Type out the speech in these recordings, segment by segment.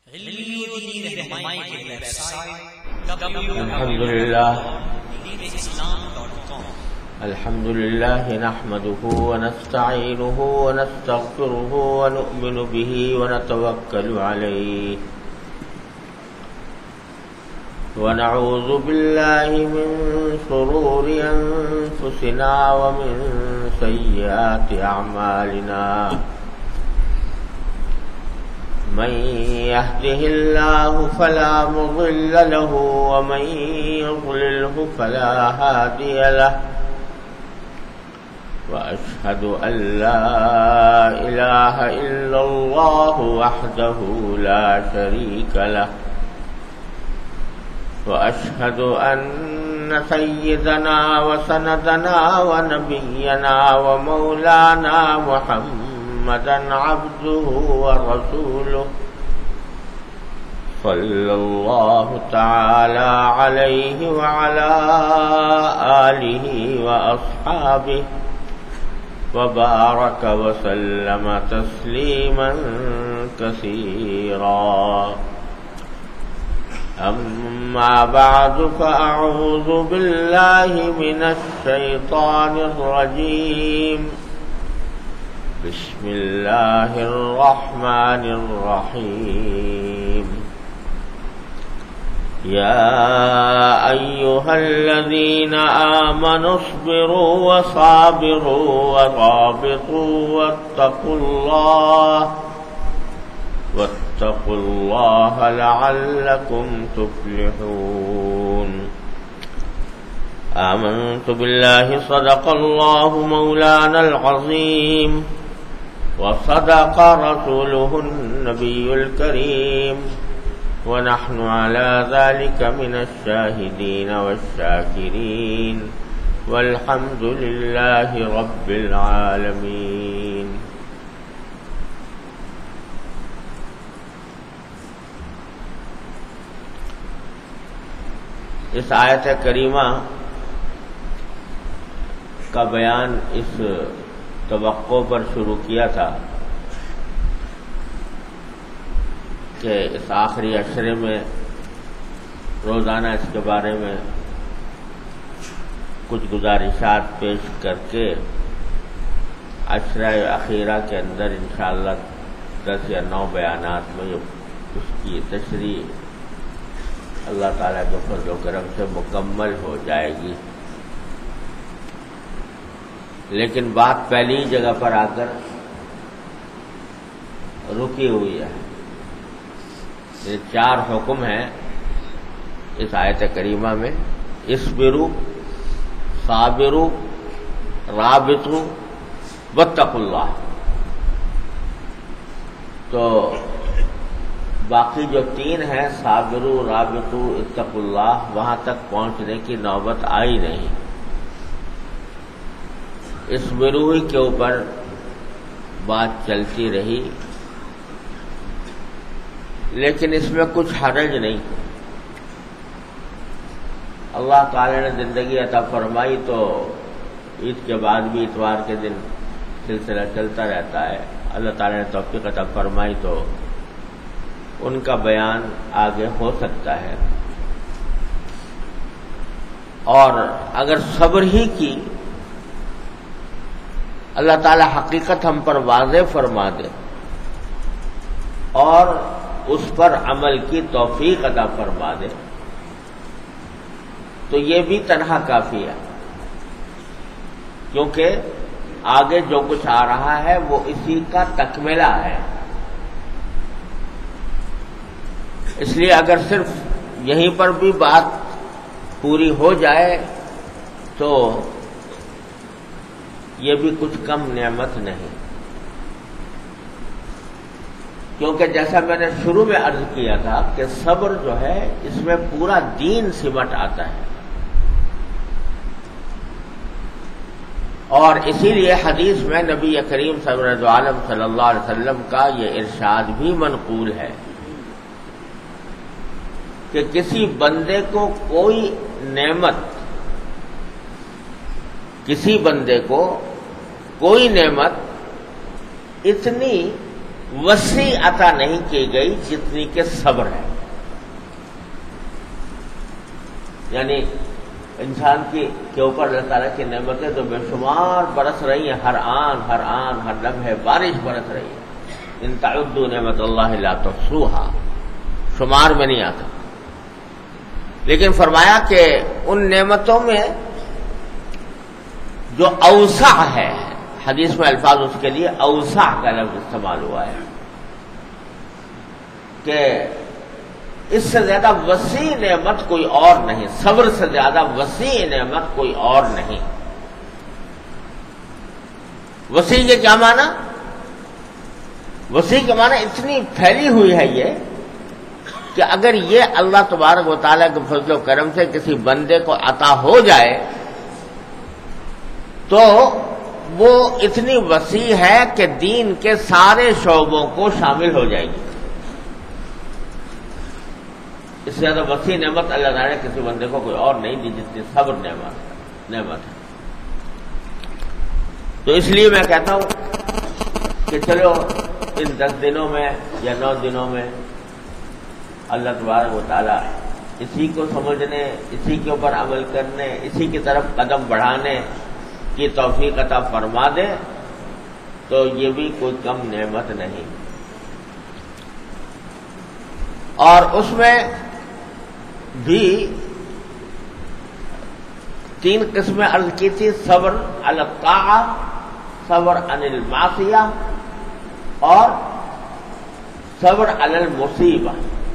علمی و دینی رہنمائی کی ویب سائٹ الحمدللہ الحمدللہ نحمده ونستعینه ونستغفره ونؤمن به ونتوکل علیہ ونعوذ باللہ من شرور انفسنا ومن سیئات اعمالنا من يهده الله فلا مضل له ومن يضلله فلا هادي له وأشهد أن لا إله إلا الله وحده لا شريك له وأشهد أن سيدنا وسندنا ونبينا ومولانا محمدا عبده ورسوله صلى الله تعالى عليه وعلى آله وأصحابه وبارك وسلم تسليما كثيرا أما بعد فأعوذ بالله من الشيطان الرجيم بسم الله الرحمن الرحيم يا أيها الذين آمنوا اصبروا وصابروا ورابطوا واتقوا الله لعلكم تفلحون آمنت بالله صدق الله مولانا العظيم وصدق رسوله النبي الكريم ونحن على ذلك من الشاهدين والشاكرين والحمد لله رب العالمين اس آیت کریمہ کا بیان اس توقع پر شروع کیا تھا کہ اس آخری عشرے میں روزانہ اس کے بارے میں کچھ گزارشات پیش کر کے عشرہ اخیرہ کے اندر انشاءاللہ 10 یا 9 بیانات میں اس کی تشریح اللہ تعالیٰ کے فضل و کرم سے مکمل ہو جائے گی. لیکن بات پہلی جگہ پر آ کر رکی ہوئی ہے. یہ 4 حکم ہیں اس آیت کریمہ میں: اصبروا، صابروا، رابطوا، واتقوا اللہ. تو باقی جو 3 ہیں صابروا، رابطوا، اتقوا اللہ، وہاں تک پہنچنے کی نوبت آئی نہیں. اصبروا کے اوپر بات چلتی رہی، لیکن اس میں کچھ حرج نہیں. اللہ تعالی نے زندگی عطا فرمائی تو عید کے بعد بھی اتوار کے دن سلسلہ چلتا رہتا ہے. اللہ تعالی نے توفیق عطا فرمائی تو ان کا بیان آگے ہو سکتا ہے. اور اگر صبر ہی کی اللہ تعالی حقیقت ہم پر واضح فرما دے اور اس پر عمل کی توفیق عطا فرما دے تو یہ بھی تنہا کافی ہے، کیونکہ آگے جو کچھ آ رہا ہے وہ اسی کا تکملہ ہے. اس لیے اگر صرف یہیں پر بھی بات پوری ہو جائے تو یہ بھی کچھ کم نعمت نہیں، کیونکہ جیسا میں نے شروع میں عرض کیا تھا کہ صبر جو ہے اس میں پورا دین سمٹ آتا ہے. اور اسی لیے حدیث میں نبی کریم سرور عالم صلی اللہ علیہ وسلم کا یہ ارشاد بھی منقول ہے کہ کسی بندے کو کوئی نعمت اتنی وسیع عطا نہیں کی گئی جتنی کہ صبر ہے. یعنی انسان کے اوپر اللہ تعالیٰ کی نعمتیں تو بے شمار برس رہی ہیں، ہر آن ہر لمحے بارش برس رہی ہے. ان تعدوا نعمت اللہ لا تحصوها، شمار میں نہیں آتا. لیکن فرمایا کہ ان نعمتوں میں جو اوسع ہے، حدیث میں الفاظ اس کے لیے اوسع کا لفظ استعمال ہوا ہے کہ اس سے زیادہ وسیع نعمت کوئی اور نہیں، صبر سے زیادہ وسیع نعمت کوئی اور نہیں. وسیع کے کیا معنی؟ وسیع کے معنی اتنی پھیلی ہوئی ہے یہ کہ اگر یہ اللہ تبارک و تعالیٰ کے فضل و کرم سے کسی بندے کو عطا ہو جائے تو وہ اتنی وسیع ہے کہ دین کے سارے شعبوں کو شامل ہو جائے گی. اس سے زیادہ وسیع نعمت اللہ تعالیٰ نے کسی بندے کو کوئی اور نہیں دی جتنی صبر نعمت ہے. تو اس لیے میں کہتا ہوں کہ چلو ان 10 دنوں میں یا 9 دنوں میں اللہ تبارک و تعالیٰ اسی کو سمجھنے، اسی کے اوپر عمل کرنے، اسی کی طرف قدم بڑھانے کی توفیق عطا فرما دے تو یہ بھی کوئی کم نعمت نہیں. اور اس میں بھی 3 قسمیں عرض کی تھی: صبر علی الطاعہ، صبر عن المعصیہ، اور صبر علی المصیبہ.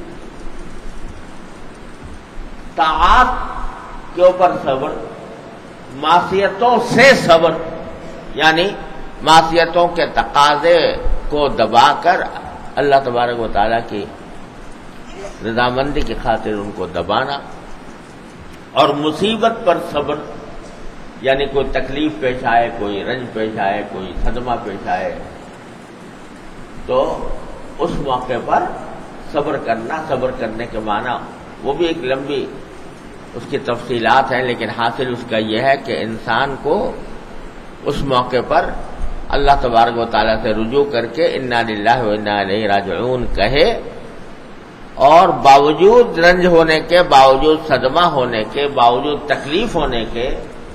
طاعات کے اوپر صبر، معصیتوں سے صبر، یعنی معصیتوں کے تقاضے کو دبا کر اللہ تبارک و تعالیٰ کی رضامندی کی خاطر ان کو دبانا. اور مصیبت پر صبر، یعنی کوئی تکلیف پیش آئے، کوئی رنج پیش آئے، کوئی صدمہ پیش آئے تو اس موقع پر صبر کرنا. صبر کرنے کے معنی وہ بھی ایک لمبی اس کی تفصیلات ہیں، لیکن حاصل اس کا یہ ہے کہ انسان کو اس موقع پر اللہ تبارک و تعالیٰ سے رجوع کر کے انا للہ و انا الیہ راجعون کہے، اور باوجود رنج ہونے کے، باوجود صدمہ ہونے کے، باوجود تکلیف ہونے کے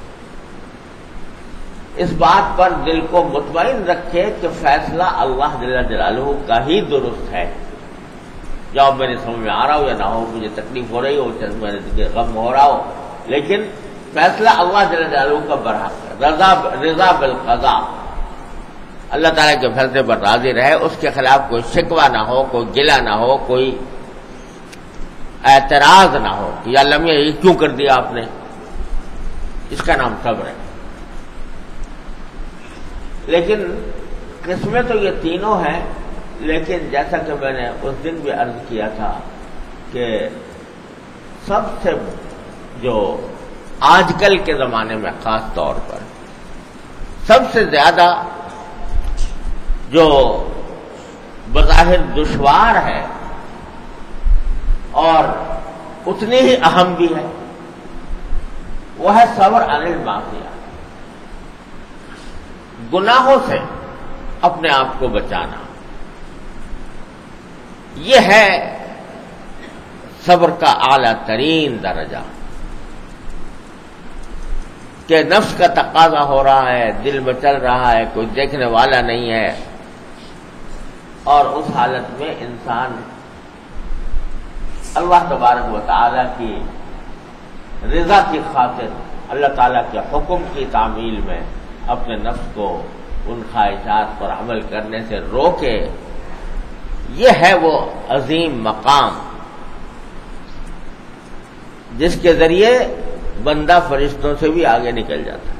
اس بات پر دل کو مطمئن رکھے کہ فیصلہ اللہ جل جلالہ کا ہی درست ہے. جاؤ میرے سمجھ میں آ رہا ہو یا نہ ہو، مجھے تکلیف ہو رہی ہو، میرے غم ہو رہا ہو، لیکن فیصلہ اللہ جل جلالہ کا برحق ہے. رضا بالقضاء، اللہ تعالیٰ کے فیصلے پر راضی رہے، اس کے خلاف کوئی شکوہ نہ ہو، کوئی گلہ نہ ہو، کوئی اعتراض نہ ہو کہ یا اللہ میاں یہ کیوں کر دیا آپ نے. اس کا نام صبر ہے. لیکن قسمیں تو یہ تینوں ہیں، لیکن جیسا کہ میں نے اس دن بھی عرض کیا تھا کہ سب سے جو آج کل کے زمانے میں خاص طور پر سب سے زیادہ جو بظاہر دشوار ہے اور اتنی ہی اہم بھی ہے، وہ ہے صبر عن المعصیہ. گناہوں سے اپنے آپ کو بچانا، یہ ہے صبر کا اعلیٰ ترین درجہ. کہ نفس کا تقاضا ہو رہا ہے، دل میں چل رہا ہے، کوئی دیکھنے والا نہیں ہے، اور اس حالت میں انسان اللہ تبارک و تعالیٰ کی رضا کی خاطر اللہ تعالیٰ کے حکم کی تعمیل میں اپنے نفس کو ان خواہشات پر عمل کرنے سے روکے. یہ ہے وہ عظیم مقام جس کے ذریعے بندہ فرشتوں سے بھی آگے نکل جاتا ہے.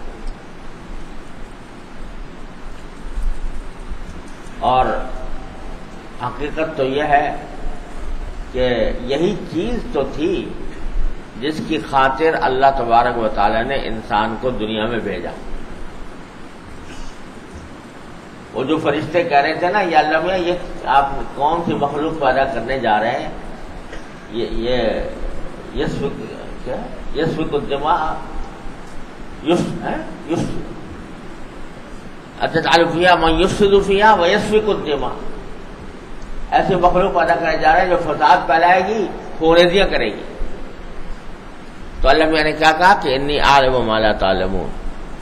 اور حقیقت تو یہ ہے کہ یہی چیز تو تھی جس کی خاطر اللہ تبارک و تعالی نے انسان کو دنیا میں بھیجا. وہ جو فرشتے کہہ رہے تھے نا یا اللہ میاں یہ آپ کون سی مخلوق پیدا کرنے جا رہے ہیں، یہ یسفک الدماء اچھا تعلق فیہا من یفسد فیہا ویسفک الدماء، ایسی مخلوق پیدا کرنے جا رہے ہیں جو فساد پھیلائے گی، خونریزیاں کرے گی. تو اللہ میاں نے کیا کہا کہ انی اعلم ما لا تعلمون،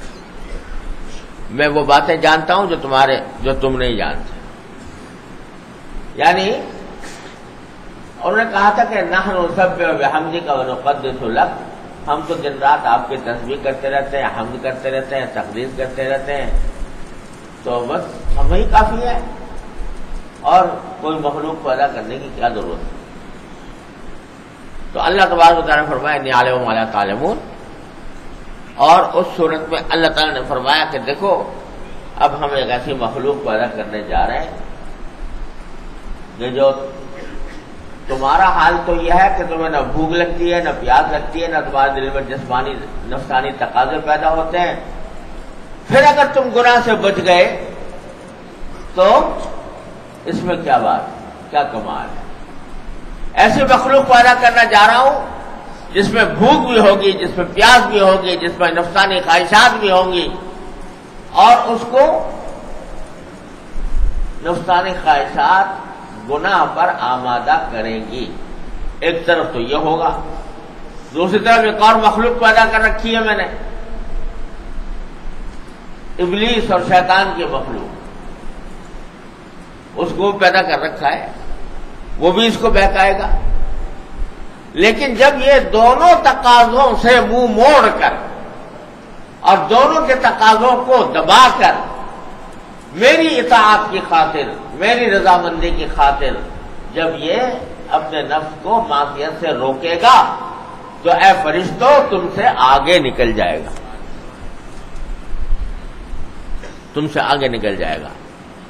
میں وہ باتیں جانتا ہوں جو تم نہیں جانتے. یعنی انہوں نے کہا تھا کہ نحن نسبح بحمدک ونقدس لک، ہم تو دن رات آپ کی تسبیح کرتے رہتے ہیں، حمد کرتے رہتے ہیں، تقدیس کرتے رہتے ہیں، تو بس ہم ہی کافی ہے، اور کوئی مخلوق پیدا کرنے کی کیا ضرورت ہے. تو اللہ تبارک و تعالیٰ نے فرمایا انی اعلم ما لا تعلمون. اور اس صورت میں اللہ تعالیٰ نے فرمایا کہ دیکھو اب ہم ایک ایسی مخلوق پیدا کرنے جا رہے ہیں کہ جو تمہارا حال تو یہ ہے کہ تمہیں نہ بھوک لگتی ہے، نہ پیاس لگتی ہے، نہ تمہارے دل میں جسمانی نفسانی تقاضے پیدا ہوتے ہیں. پھر اگر تم گناہ سے بچ گئے تو اس میں کیا بات، کیا کمال ہے. ایسی مخلوق پیدا کرنا جا رہا ہوں جس میں بھوک بھی ہوگی، جس میں پیاس بھی ہوگی، جس میں نفسانی خواہشات بھی ہوں گی، اور اس کو نفسانی خواہشات گناہ پر آمادہ کریں گی. ایک طرف تو یہ ہوگا، دوسری طرف ایک اور مخلوق پیدا کر رکھی ہے میں نے، ابلیس اور شیطان کی مخلوق، اس کو پیدا کر رکھا ہے، وہ بھی اس کو بہکائے گا. لیکن جب یہ دونوں تقاضوں سے منہ موڑ کر اور دونوں کے تقاضوں کو دبا کر میری اطاعت کی خاطر، میری رضامندی کی خاطر جب یہ اپنے نفس کو معصیت سے روکے گا تو اے فرشتوں تم سے آگے نکل جائے گا، تم سے آگے نکل جائے گا.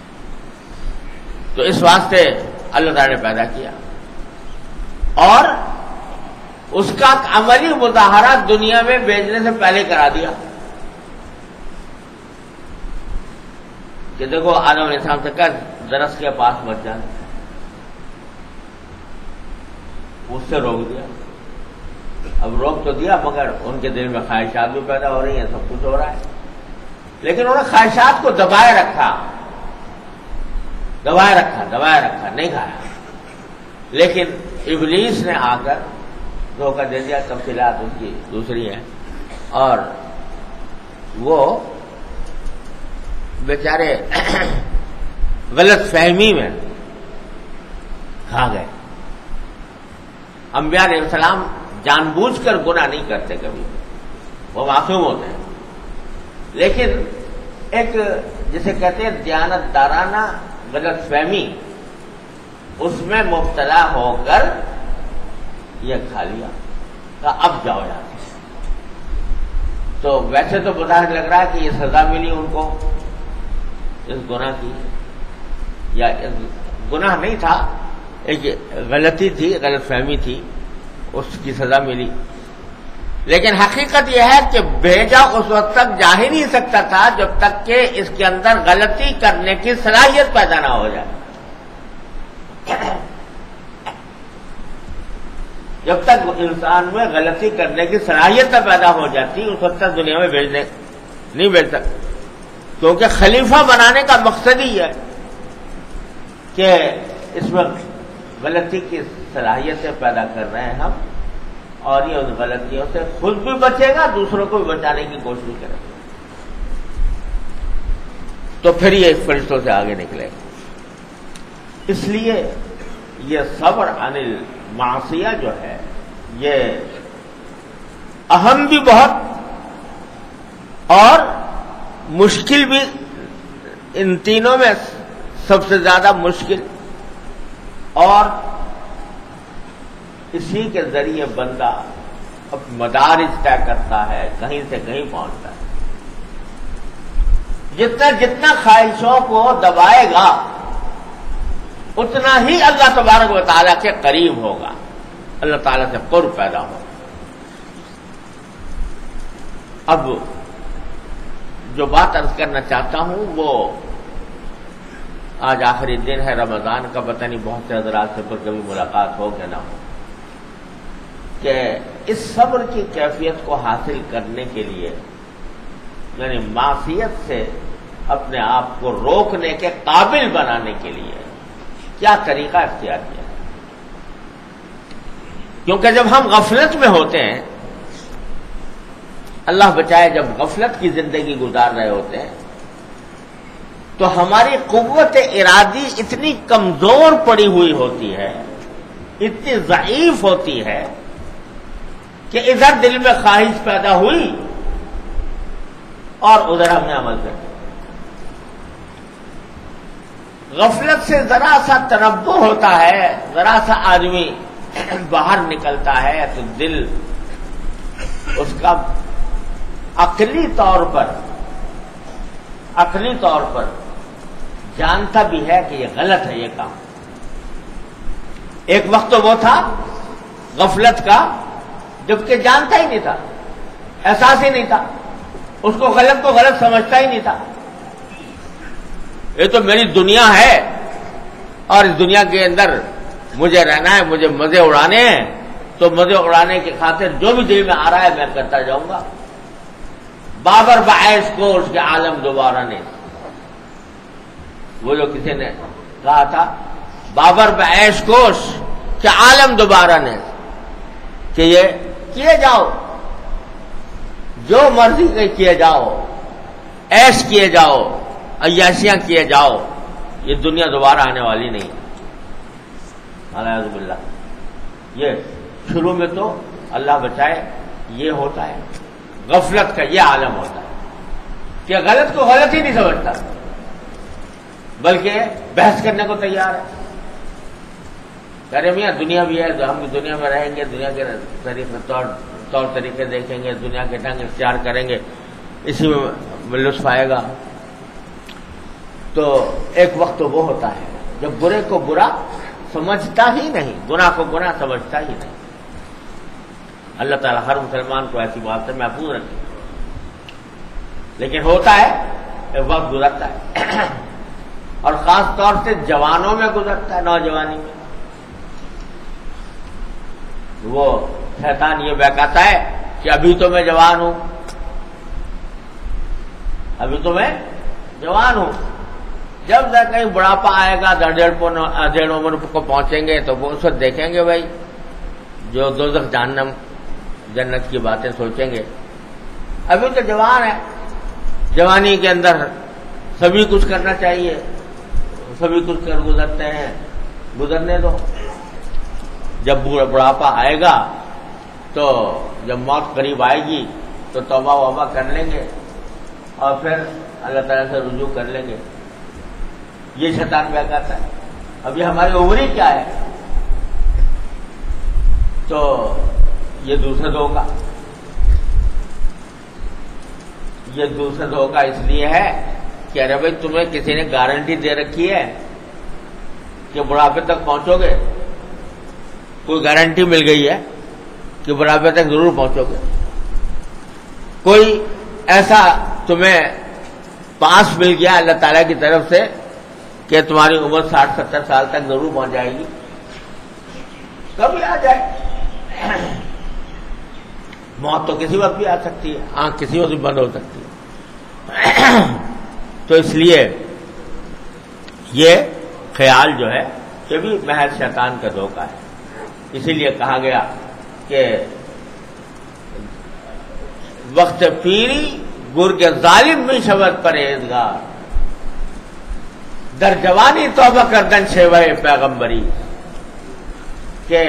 تو اس واسطے اللہ تعالیٰ نے پیدا کیا اور اس کا عملی مظاہرہ دنیا میں بھیجنے سے پہلے کرا دیا کہ دیکھو آدم علیہ السلام سے کہا درخت کے پاس مت جانا، اس سے روک دیا. اب روک تو دیا مگر ان کے دل میں خواہشات بھی پیدا ہو رہی ہیں، سب کچھ ہو رہا ہے، لیکن انہوں نے خواہشات کو دبائے رکھا، نہیں کھایا. لیکن ابلیس نے آ کر دھوکہ دے دیا. تفصیلات اس کی دوسری ہیں، اور وہ بیچارے غلط فہمی میں کھا گئے. انبیاء علیہ السلام جان بوجھ کر گناہ نہیں کرتے کبھی، وہ معصوم ہوتے ہیں، لیکن ایک جسے کہتے ہیں دیانت دارانہ غلط فہمی، اس میں مبتلا ہو کر یہ کھا لیا کہ اب جاؤ یہاں سے. تو ویسے تو بظاہر لگ رہا ہے کہ یہ سزا ملی ان کو اس گناہ کی، یا گناہ نہیں تھا، ایک غلطی تھی، غلط فہمی تھی، اس کی سزا ملی. لیکن حقیقت یہ ہے کہ بھیجا اس وقت تک جا ہی نہیں سکتا تھا جب تک کہ اس کے اندر غلطی کرنے کی صلاحیت پیدا نہ ہو جائے. جب تک انسان میں غلطی کرنے کی صلاحیت پیدا ہو جاتی اس وقت تک دنیا میں نہیں بھیج سکتا، کیونکہ خلیفہ بنانے کا مقصد ہی ہے کہ اس میں غلطی کی صلاحیتیں پیدا کر رہے ہیں ہم، اور یہ ان غلطیوں سے خود بھی بچے گا، دوسروں کو بھی بچانے کی کوشش کرے گا. تو پھر یہ فرشتوں سے آگے نکلے گا. اس لیے یہ صبر عن المعصیہ جو ہے یہ اہم بھی بہت اور مشکل بھی، ان تینوں میں سب سے زیادہ مشکل، اور اسی کے ذریعے بندہ اب مدارج طے کرتا ہے، کہیں سے کہیں پہنچتا ہے. جتنا خواہشوں کو دبائے گا اتنا ہی اللہ تبارک و تعالیٰ کے قریب ہوگا، اللہ تعالیٰ سے قرب پیدا ہوگا. اب جو بات عرض کرنا چاہتا ہوں وہ آج آخری دن ہے رمضان کا، پتہ نہیں بہت سے حضرات سے پر کبھی ملاقات ہو کہ نہ ہو، کہ اس صبر کی کیفیت کو حاصل کرنے کے لیے، یعنی معصیت سے اپنے آپ کو روکنے کے قابل بنانے کے لیے کیا طریقہ اختیار کیا؟ کیونکہ جب ہم غفلت میں ہوتے ہیں، اللہ بچائے جب غفلت کی زندگی گزار رہے ہوتے ہیں، تو ہماری قوت ارادی اتنی کمزور پڑی ہوئی ہوتی ہے، اتنی ضعیف ہوتی ہے کہ ادھر دل میں خواہش پیدا ہوئی اور ادھر ہم نے عمل کر دیا۔ غفلت سے ذرا سا تنبہ ہوتا ہے، ذرا سا آدمی باہر نکلتا ہے تو دل اس کا عقلی طور پر جانتا بھی ہے کہ یہ غلط ہے یہ کام۔ ایک وقت تو وہ تھا غفلت کا جبکہ جانتا ہی نہیں تھا، احساس ہی نہیں تھا، اس کو غلط سمجھتا ہی نہیں تھا۔ یہ تو میری دنیا ہے اور اس دنیا کے اندر مجھے رہنا ہے، مجھے مزے اڑانے ہیں، تو مزے اڑانے کی خاطر جو بھی دل میں آ رہا ہے میں کرتا جاؤں گا۔ بابر بعیش کو اس کے عالم دوبارہ نے، وہ جو کسی نے کہا تھا بابر بعیش کوش کہ عالم دوبارہ نے، کہ یہ کیے جاؤ جو مرضی کیے جاؤ، عیش کیے جاؤ، عیاشیاں کیے جاؤ، یہ دنیا دوبارہ آنے والی نہیں۔ اعوذ باللہ، یہ شروع میں تو اللہ بچائے یہ ہوتا ہے، غفلت کا یہ عالم ہوتا ہے کہ غلط کو غلط ہی نہیں سمجھتا بلکہ بحث کرنے کو تیار ہے۔ کہہ رہے میاں دنیا بھی ہے تو ہم بھی دنیا میں رہیں گے، دنیا کے طور طریقے دیکھیں گے، دنیا کے ڈھنگ اختیار کریں گے، اسی میں لطف آئے گا۔ تو ایک وقت تو وہ ہوتا ہے جب برے کو برا سمجھتا ہی نہیں، گناہ کو گناہ سمجھتا ہی نہیں۔ اللہ تعالیٰ ہر مسلمان کو ایسی بات سے محفوظ رکھے، لیکن ہوتا ہے ایک وقت گزرتا ہے اور خاص طور سے جوانوں میں گزرتا ہے، نوجوانی میں۔ وہ شیطان یہ بہکاتا ہے کہ ابھی تو میں جوان ہوں، ابھی تو میں جوان ہوں، جب کہیں بڑھاپا آئے گا، ڈیڑھ عمر کو پہنچیں گے تو وہ اس وقت دیکھیں گے بھائی جو دوزخ جہنم جنت کی باتیں سوچیں گے۔ ابھی تو جوان ہے، جوانی کے اندر سبھی کچھ کرنا چاہیے، سبھی کچھ کر گزرتے ہیں، گزرنے دو۔ جب بڑھاپا آئے گا تو جب موت قریب آئے گی تو توبہ وبہ کر لیں گے اور پھر اللہ تعالیٰ سے رجوع کر لیں گے۔ یہ شیطان بہکاتا ہے۔ ابھی ہماری عمر ہی کیا ہے؟ تو یہ دوسرا دھوکہ اس لیے ہے کہ ارے بھائی تمہیں کسی نے گارنٹی دے رکھی ہے کہ بڑھاپے تک پہنچو گے، کوئی گارنٹی مل گئی ہے کہ بڑھاپے تک ضرور پہنچو گے، کوئی ایسا تمہیں پاس مل گیا اللہ تعالیٰ کی طرف سے کہ تمہاری عمر 60-70 سال تک ضرور پہنچ جائے گی، کبھی آ جائے۔ موت تو کسی وقت بھی آ سکتی ہے، آنکھ کسی وقت بھی بند ہو سکتی ہے۔ تو اس لیے یہ خیال جو ہے یہ بھی محض شیطان کا دھوکہ ہے۔ اسی لیے کہا گیا کہ وقت پیری گرگ ظالم میں شبد پرہیزگار، در جوانی توبہ کردن شیوہ پیغمبری، کہ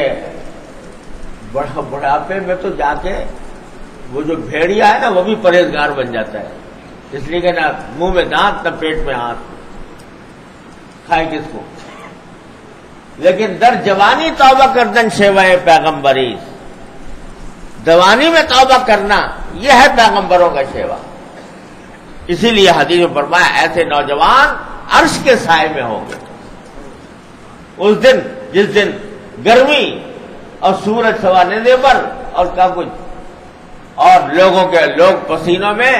بڑھاپے میں تو جا کے وہ جو بھیڑیا ہے نا وہ بھی پرہیزگار بن جاتا ہے، اس لیے کہ نہ منہ میں دانت نہ پیٹ میں ہاتھ، کھائے کس کو۔ لیکن در جوانی توبہ کردن شیوہ پیغمبری، جوانی میں توبہ کرنا یہ ہے پیغمبروں کا شیوا۔ اسی لیے حدیث میں فرمایا ایسے نوجوان عرش کے سائے میں ہوں گے اس دن جس دن گرمی اور سورج سوانے پر اور کیا کچھ اور لوگ پسینوں میں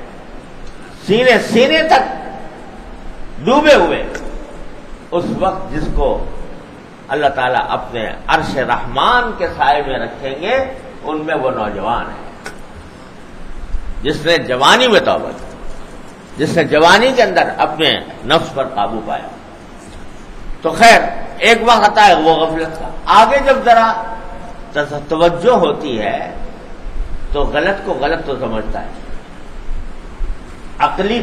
سینے تک ڈوبے ہوئے، اس وقت جس کو اللہ تعالیٰ اپنے عرش رحمان کے سائے میں رکھیں گے ان میں وہ نوجوان ہے جس نے جوانی میں توبہ کی، جس نے جوانی کے اندر اپنے نفس پر قابو پایا۔ تو خیر ایک وقت آتا ہے وہ غفلت کا. آگے جب ذرا توجہ ہوتی ہے تو غلط کو غلط تو سمجھتا ہے. عقلی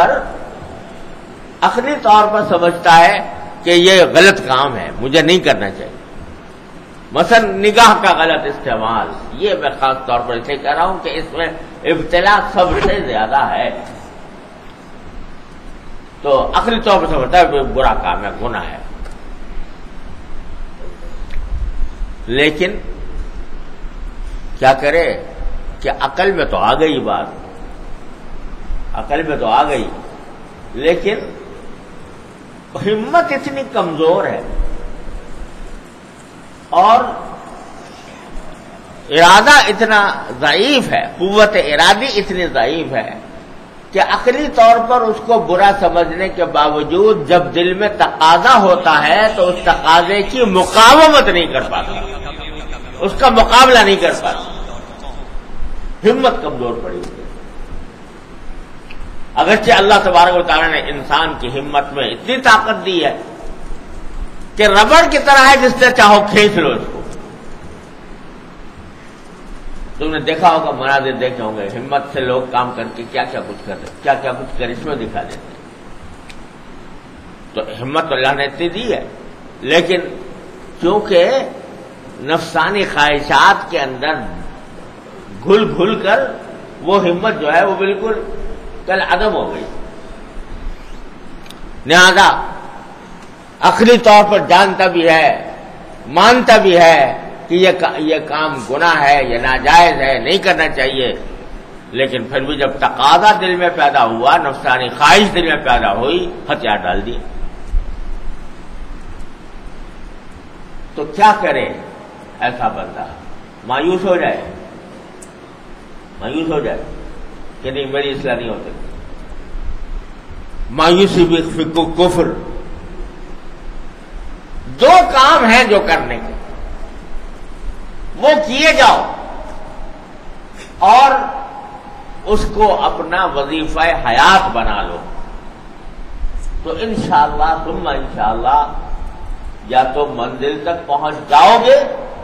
طور پر سمجھتا ہے کہ یہ غلط کام ہے, مجھے نہیں کرنا چاہیے. مثلا نگاہ کا غلط استعمال, یہ میں خاص طور پر اسے کہہ رہا ہوں کہ اس میں ابتلا سب سے زیادہ ہے. تو عقلی طور پر سمجھتا ہے برا کام ہے, گناہ ہے. لیکن کیا کرے کہ عقل میں تو آ گئی بات, عقل میں تو آ گئی, لیکن ہمت اتنی کمزور ہے اور ارادہ اتنا ضعیف ہے, قوت ارادی اتنی ضعیف ہے کہ عقلی طور پر اس کو برا سمجھنے کے باوجود جب دل میں تقاضا ہوتا ہے تو اس تقاضے کی مقاومت نہیں کر پاتا, اس کا مقابلہ نہیں کر پاتا. ہمت کمزور پڑی ہوئی ہے. اگرچہ اللہ تبارک و تعالیٰ نے انسان کی ہمت میں اتنی طاقت دی ہے کہ ربڑ کی طرح ہے, جس سے چاہو کھینچ لو اس کو. تم نے دیکھا ہوگا, مناظر دیکھے ہوں گے, ہمت سے لوگ کام کر کے کیا کیا کچھ کرتے, کیا کیا کچھ کرشمے دکھا دیتے. تو ہمت اللہ نے اتنی دی ہے, لیکن چونکہ نفسانی خواہشات کے اندر گھل گھل کر وہ ہمت جو ہے وہ بالکل کل عدم ہو گئی. لہذا عقلی طور پر جانتا بھی ہے, مانتا بھی ہے کہ یہ کام گناہ ہے, یہ ناجائز ہے, نہیں کرنا چاہیے, لیکن پھر بھی جب تقاضا دل میں پیدا ہوا, نفسانی خواہش دل میں پیدا ہوئی, ہتھیار ڈال دی. تو کیا کرے ایسا بندہ؟ مایوس ہو جائے کہ نہیں میری اصلاح نہیں ہو سکتی. مایوسی بھی کفر. دو کام ہیں جو کرنے کے, وہ کیے جاؤ اور اس کو اپنا وظیفہ حیات بنا لو, تو انشاءاللہ ثم انشاءاللہ یا تو منزل تک پہنچ جاؤ گے,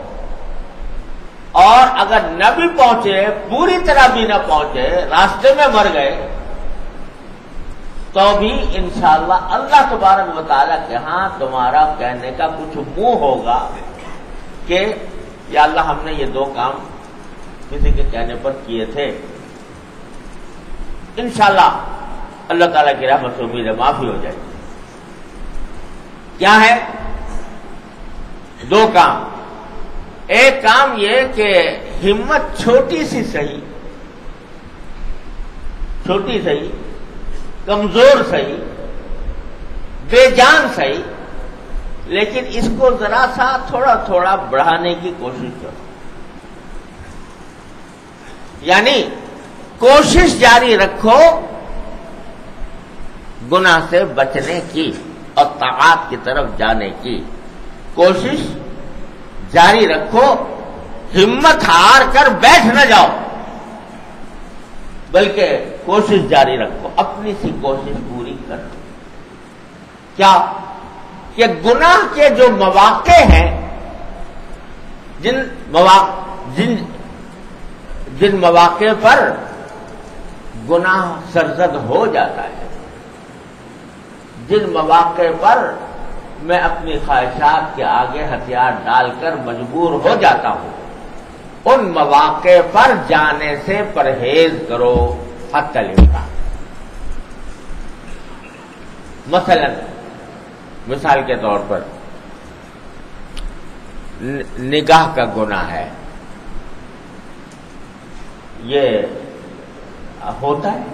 اور اگر نہ بھی پہنچے, پوری طرح بھی نہ پہنچے, راستے میں مر گئے, تو بھی انشاءاللہ اللہ تبارک و تعالیٰ کے ہاں تمہارا کہنے کا کچھ منہ ہوگا کہ یا اللہ ہم نے یہ دو کام کسی کے کہنے پر کیے تھے. انشاءاللہ اللہ تعالیٰ کی رحمت سے امید ہے معافی ہو جائے گی. کیا ہے دو کام؟ ایک کام یہ کہ ہمت چھوٹی سی صحیح, کمزور صحیح, بے جان صحیح, لیکن اس کو ذرا سا تھوڑا تھوڑا بڑھانے کی کوشش کرو. یعنی کوشش جاری رکھو گناہ سے بچنے کی اور طاعات کی طرف جانے کی. کوشش جاری رکھو, ہمت ہار کر بیٹھ نہ جاؤ, بلکہ کوشش جاری رکھو, اپنی سی کوشش پوری کرو. کیا کہ گناہ کے جو مواقع ہیں, جن مواقع پر گناہ سرزد ہو جاتا ہے, جن مواقع پر میں اپنی خواہشات کے آگے ہتھیار ڈال کر مجبور ہو جاتا ہوں, ان مواقع پر جانے سے پرہیز کرو حتی الامکان. مثال کے طور پر نگاہ کا گناہ ہے, یہ ہوتا ہے.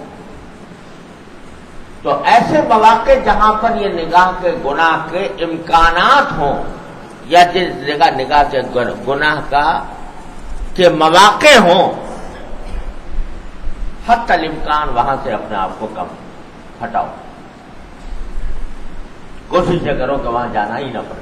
تو ایسے مواقع جہاں پر یہ نگاہ کے گناہ کے امکانات ہوں, یا جس جگہ نگاہ کے گناہ کا کے مواقع ہوں, حتی الامکان وہاں سے اپنے آپ کو کم ہٹاؤ. کوشش یہ کرو کہ وہاں جانا ہی نہ پڑے,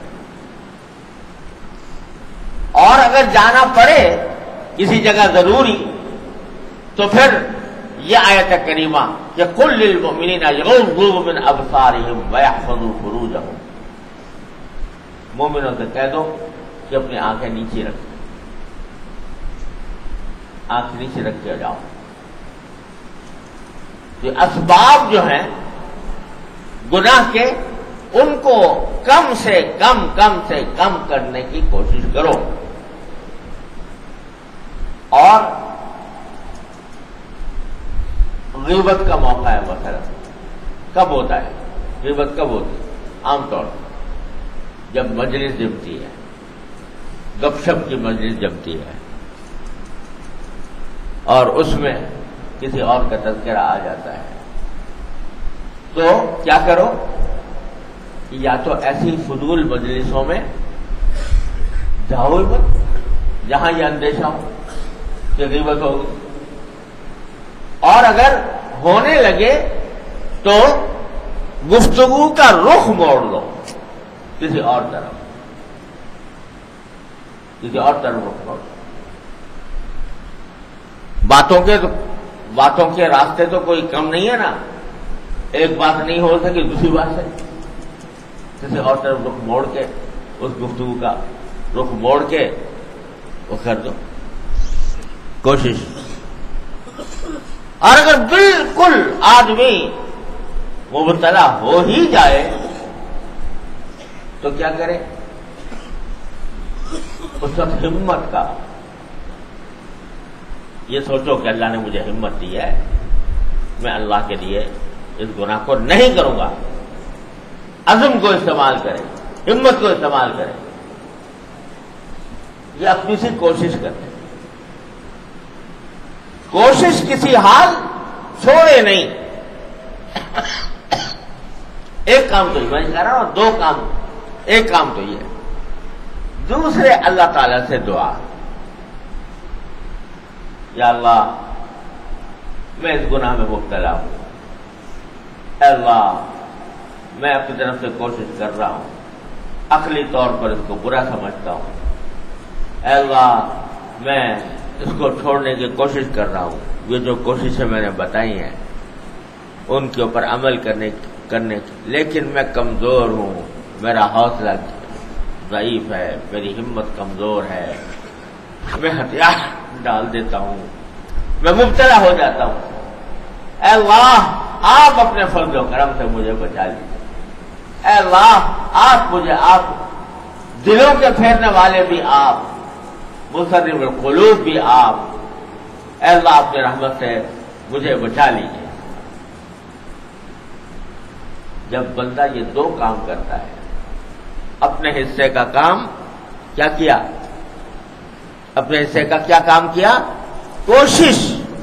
اور اگر جانا پڑے کسی جگہ ضروری تو پھر یہ آیت کریمہ کہ قل للمؤمنین یغضوا من ابصارهم ویحفظوا فروجهم, مومنوں سے کہہ دو کہ اپنی آنکھیں نیچے رکھ، آنکھ نیچے رکھ کے جاؤ. یہ اسباب جو ہیں گناہ کے، ان کو کم سے کم کرنے کی کوشش کرو. اور غیبت کا موقع ہے مثلا، کب ہوتا ہے غیبت؟ کب ہوتی ہے؟ عام طور پر جب مجلس جمتی ہے، گپ شپ کی مجلس جمتی ہے اور اس میں کسی اور کا تذکرہ آ جاتا ہے، تو کیا کرو؟ یا تو ایسی فضول مجلسوں میں جاؤ ہی مت جہاں یہ اندیشہ ہو کہ غیبت ہوگی، اور اگر ہونے لگے تو گفتگو کا رخ موڑ لو کسی اور طرف رخ موڑ لو. باتوں کے راستے تو کوئی کم نہیں ہے نا. ایک بات نہیں ہو سکی دوسری بات سے کسی اور طرف رخ موڑ کے اس گفتگو کا رخ موڑ کے وہ کر دو کوشش. اور اگر بالکل آدمی مبتلا ہو ہی جائے تو کیا کرے؟ اس وقت ہمت کا یہ سوچو کہ اللہ نے مجھے ہمت دی ہے، میں اللہ کے لیے اس گناہ کو نہیں کروں گا. عزم کو استعمال کرے، ہمت کو استعمال کرے. یہ اپنی سی کوشش کرتے، کوشش کسی حال چھوڑے نہیں. ایک کام تو یہ میں کہہ رہا ہوں، دو کام، ایک کام تو یہ ہے. دوسرے اللہ تعالی سے دعا، یا اللہ میں اس گناہ میں مبتلا ہوں، اے اللہ میں اپنی طرف سے کوشش کر رہا ہوں، عقلی طور پر اس کو برا سمجھتا ہوں، اے اللہ میں اس کو چھوڑنے کی کوشش کر رہا ہوں. یہ جو کوششیں میں نے بتائی ہیں ان کے اوپر عمل کرنے کی، لیکن میں کمزور ہوں، میرا حوصلہ ضعیف ہے، میری ہمت کمزور ہے، میں ہتھیار ڈال دیتا ہوں، میں مبتلا ہو جاتا ہوں. اے اللہ آپ اپنے فضل و کرم سے مجھے بچا لیجیے. اے اللہ آپ دلوں کے پھیرنے والے بھی آپ، مصرف القلوب بھی آپ. اے اللہ اپنی رحمت سے مجھے بچا لیجیے. جب بندہ یہ دو کام کرتا ہے، اپنے حصے کا کام کیا کیا؟ اپنے حصے کا کیا کام کیا؟ کوشش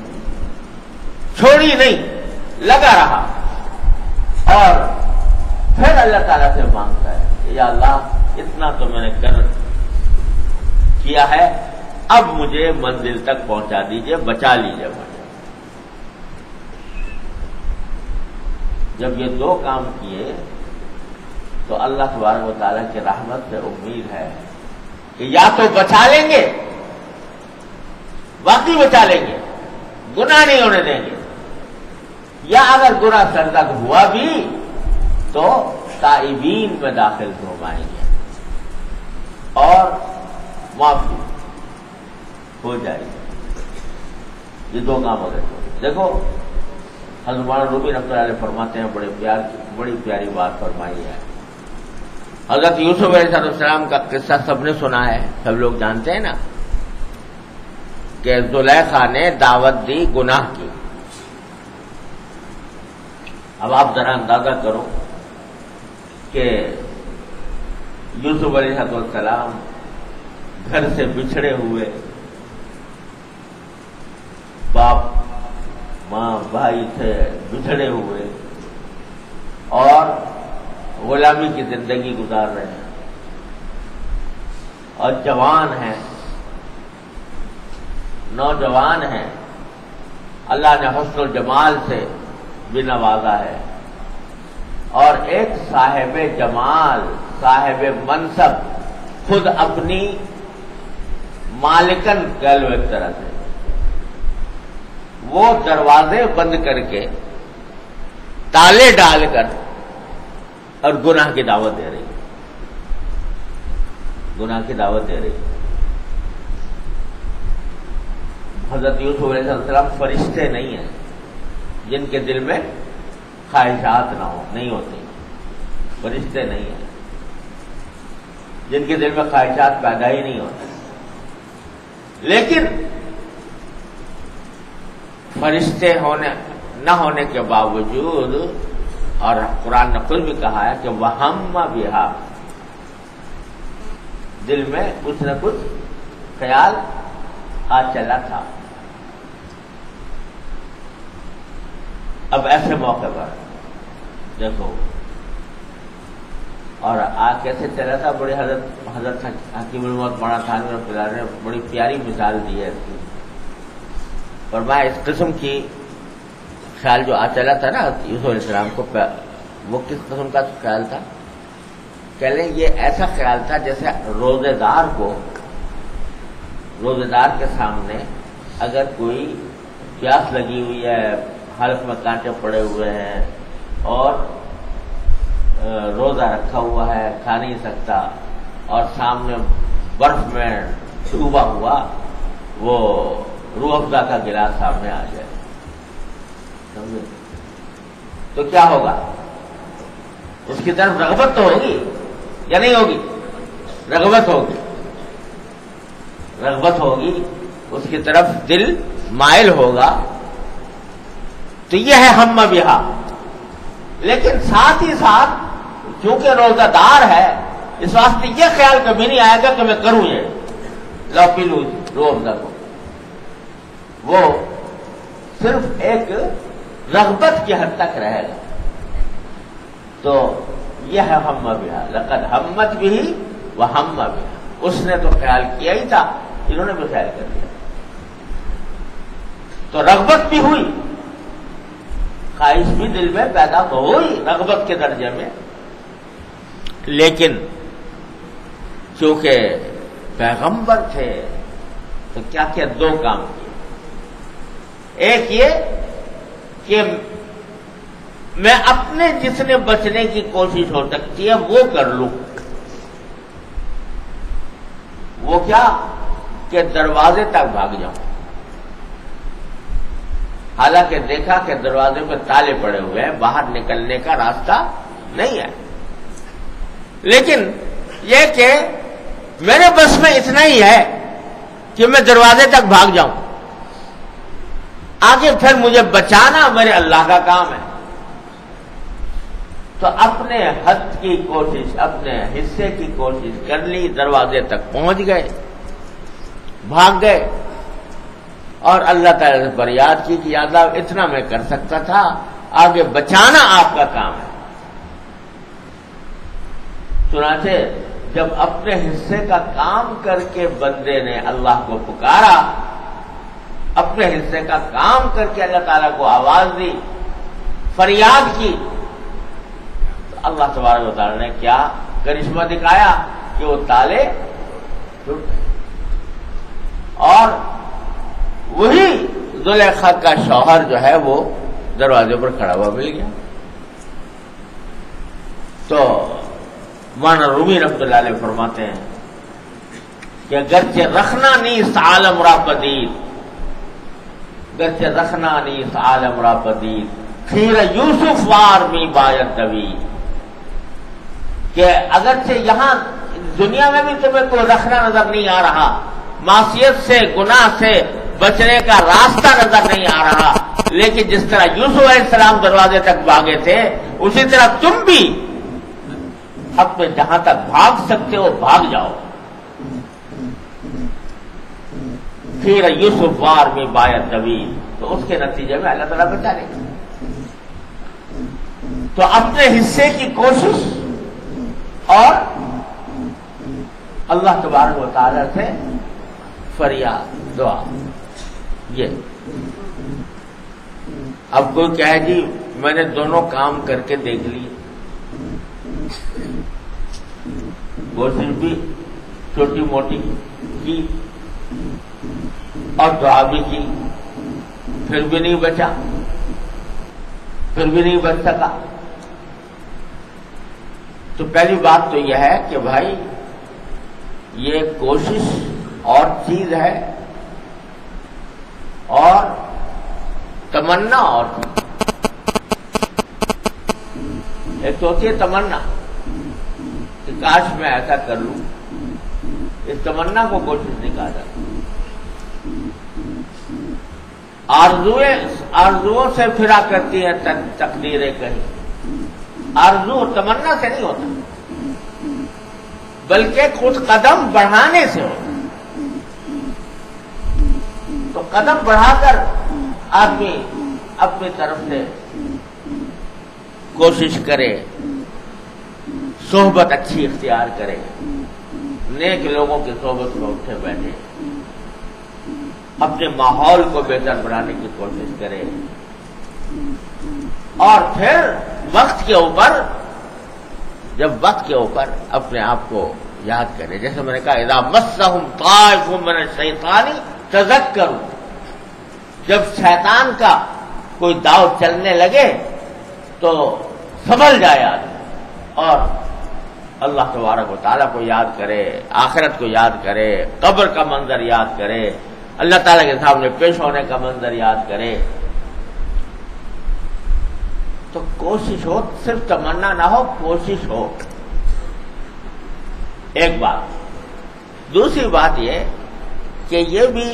چھوڑی نہیں، لگا رہا، اور پھر اللہ تعالیٰ سے مانگتا ہے کہ یا اللہ اتنا تو میں نے کیا ہے، اب مجھے منزل تک پہنچا دیجئے، بچا لیجئے مجھے. جب یہ دو کام کیے تو اللہ تبارک و تعالیٰ کی رحمت سے امید ہے کہ یا تو بچا لیں گے، باقی بچا لیں گے، گناہ نہیں ہونے دیں گے، یا اگر گناہ سرزد ہوا بھی تو تائبین میں داخل فرمائیں گے اور معافی ہو جائے گی. یہ دو کام ہو گئے. دیکھو حضرت مولانا رومی رحمۃ اللہ علیہ فرماتے ہیں، بڑی پیاری بات فرمائی ہے. حضرت یوسف علیہ السلام کا قصہ سب نے سنا ہے، سب لوگ جانتے ہیں نا، کہ زلیخا نے دعوت دی گناہ کی. اب آپ ذرا اندازہ کرو کہ یوسف علیہ السلام گھر سے بچھڑے ہوئے، باپ ماں بھائی سے بچھڑے ہوئے اور غلامی کی زندگی گزار رہے ہیں، اور جوان ہیں، نوجوان ہیں، اللہ نے حسن و جمال سے بھی نوازا ہے، اور ایک صاحب جمال، صاحب منصب، خود اپنی مالکن کہہ لو ایک طرح سے، وہ دروازے بند کر کے تالے ڈال کر اور گناہ کی دعوت دے رہی ہے. گناہ کی دعوت دے رہی ہے۔ حضرت یوسف علیہ السلام فرشتے نہیں ہیں جن کے دل میں خواہشات نہ ہوں، نہیں ہوتے، فرشتے نہیں ہیں جن کے دل میں خواہشات پیدا ہی نہیں ہوتے، لیکن فرشتے نہ ہونے کے باوجود، اور قرآن نے خود بھی کہا ہے کہ وَہَمَّ بِهَا، دل میں کچھ نہ کچھ خیال آ چلا تھا۔ اب ایسے موقع پر دیکھو، اور کیسے چلا تھا، بڑی حضرت حکیم الموت مولانا تھانوی رحمۃ اللہ نے بڑی پیاری مثال دی ہے اس کی، اور میں اس قسم کی خیال جو چلا تھا نا یوسف علیہ السلام کو، وہ کس قسم کا خیال تھا؟ کہہ لیں یہ ایسا خیال تھا جیسے روزے دار کے سامنے اگر کوئی پیاس لگی ہوئی ہے، حلق میں کانٹے پڑے ہوئے ہیں اور روزہ رکھا ہوا ہے، کھا نہیں سکتا، اور سامنے برف میں ڈوبا ہوا وہ روح افزا کا گلاس سامنے آ جائے، سمجھے تو کیا ہوگا؟ اس کی طرف رغبت تو ہوگی یا نہیں ہوگی؟ رغبت ہوگی، اس کی طرف دل مائل ہوگا، تو یہ ہے ہم بہا۔ لیکن ساتھ ہی ساتھ چونکہ روزہ دار ہے، اس واسطے یہ خیال کبھی نہیں آئے گا کہ میں کروں یہ لو پی لوں روزہ کو، وہ صرف ایک رغبت کی حد تک رہے گا۔ تو یہ ہے ہم بہا، لقد ہمت بھی وہم بہا، اس نے تو خیال کیا ہی تھا، انہوں نے بھی خیال کر لیا، تو رغبت بھی ہوئی، خواہش بھی دل میں پیدا تو ہوئی رغبت کے درجے میں، لیکن چونکہ پیغمبر تھے تو کیا کیا؟ دو کام کیے۔ ایک یہ کہ میں اپنے جس نے بچنے کی کوشش ہو سکتی ہے وہ کر لوں۔ وہ کیا؟ کہ دروازے تک بھاگ جاؤں، حالانکہ دیکھا کہ دروازے پہ تالے پڑے ہوئے ہیں، باہر نکلنے کا راستہ نہیں ہے، لیکن یہ کہ میرے بس میں اتنا ہی ہے کہ میں دروازے تک بھاگ جاؤں، آگے پھر مجھے بچانا میرے اللہ کا کام ہے۔ تو اپنے حد کی کوشش، اپنے حصے کی کوشش کر لی، دروازے تک پہنچ گئے، بھاگ گئے، اور اللہ تعالی سے فریاد کی کہ یا اللہ اتنا میں کر سکتا تھا، آگے بچانا آپ کا کام ہے۔ چنانچہ جب اپنے حصے کا کام کر کے بندے نے اللہ کو پکارا، اپنے حصے کا کام کر کے اللہ تعالیٰ کو آواز دی، فریاد کی، تو اللہ تبارک و تعالیٰ نے کیا کرشمہ دکھایا کہ وہ تالے ٹوٹ گئے، اور وہی زلیخا کا شوہر جو ہے وہ دروازے پر کھڑا ہوا مل گیا۔ تو مولانا رومی رحمۃ اللہ علیہ فرماتے ہیں کہ گرچہ رکھنا نیست عالم را پدید، گرچہ رکھنا نیست عالم را پدید، خیر یوسف وار می باید دوید، کہ اگرچہ یہاں دنیا میں بھی تمہیں کوئی رکھنا نظر نہیں آ رہا، معصیت سے، گناہ سے بچنے کا راستہ نظر نہیں آ رہا، لیکن جس طرح یوسف علیہ السلام دروازے تک بھاگے تھے، اسی طرح تم بھی اپنے جہاں تک بھاگ سکتے ہو بھاگ جاؤ۔ پھر یوسف وار میں باید دوید، تو اس کے نتیجے میں اللہ تعالیٰ بچا لے گا۔ تو اپنے حصے کی کوشش اور اللہ تبارک و تعالیٰ سے فریاد، دعا، یہ۔ اب کوئی کہے جی میں نے دونوں کام کر کے دیکھ لیے، کوشش بھی چھوٹی موٹی کی اور دعا بھی کی، پھر بھی نہیں بچا، پھر بھی نہیں بچ سکا، تو پہلی بات تو یہ ہے کہ بھائی یہ کوشش اور چیز ہے اور تمنا اور چیز۔ ایک تو ہوتی ہے تمنا کہ کاش میں ایسا کر لوں، اس تمنا کو کوشش نہیں کہا جاتا۔ آرزوؤں سے پھرا کرتی ہے تقدیریں کہیں، آرزو تمنا سے نہیں ہوتا بلکہ کچھ قدم بڑھانے سے ہوتا۔ تو قدم بڑھا کر آدمی اپنی طرف سے کوشش کرے، صحبت اچھی اختیار کرے، نیک لوگوں کی صحبت میں اٹھے بیٹھے، اپنے ماحول کو بہتر بنانے کی کوشش کرے، اور پھر وقت کے اوپر، جب وقت کے اوپر اپنے آپ کو یاد کرے، جیسے میں نے کہا اذا مسہم طائف من الشیطان تذکروا، جب شیطان کا کوئی داؤ چلنے لگے تو سنبھل جائے آدمی اور اللہ تبارک و تعالیٰ کو یاد کرے، آخرت کو یاد کرے، قبر کا منظر یاد کرے، اللہ تعالیٰ کے سامنے پیش ہونے کا منظر یاد کرے۔ تو کوشش ہو، صرف تمنا نہ ہو، کوشش ہو، ایک بات۔ دوسری بات یہ کہ یہ بھی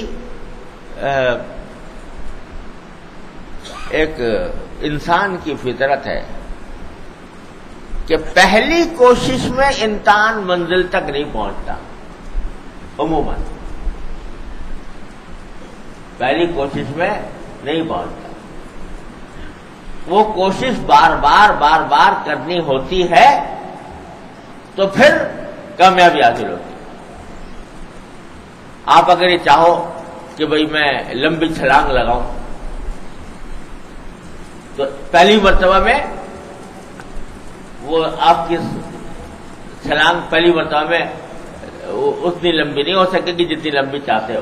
ایک انسان کی فطرت ہے کہ پہلی کوشش میں انسان منزل تک نہیں پہنچتا، عموماً پہلی کوشش میں نہیں پہنچتا، وہ کوشش بار بار کرنی ہوتی ہے تو پھر کامیابی حاصل ہوتی ہے۔ آپ اگر یہ چاہو کہ بھئی میں لمبی چھلانگ لگاؤں تو پہلی مرتبہ میں وہ آپ کی چھلانگ پہلی مرتبہ میں اتنی لمبی نہیں ہو سکے گی جتنی لمبی چاہتے ہو۔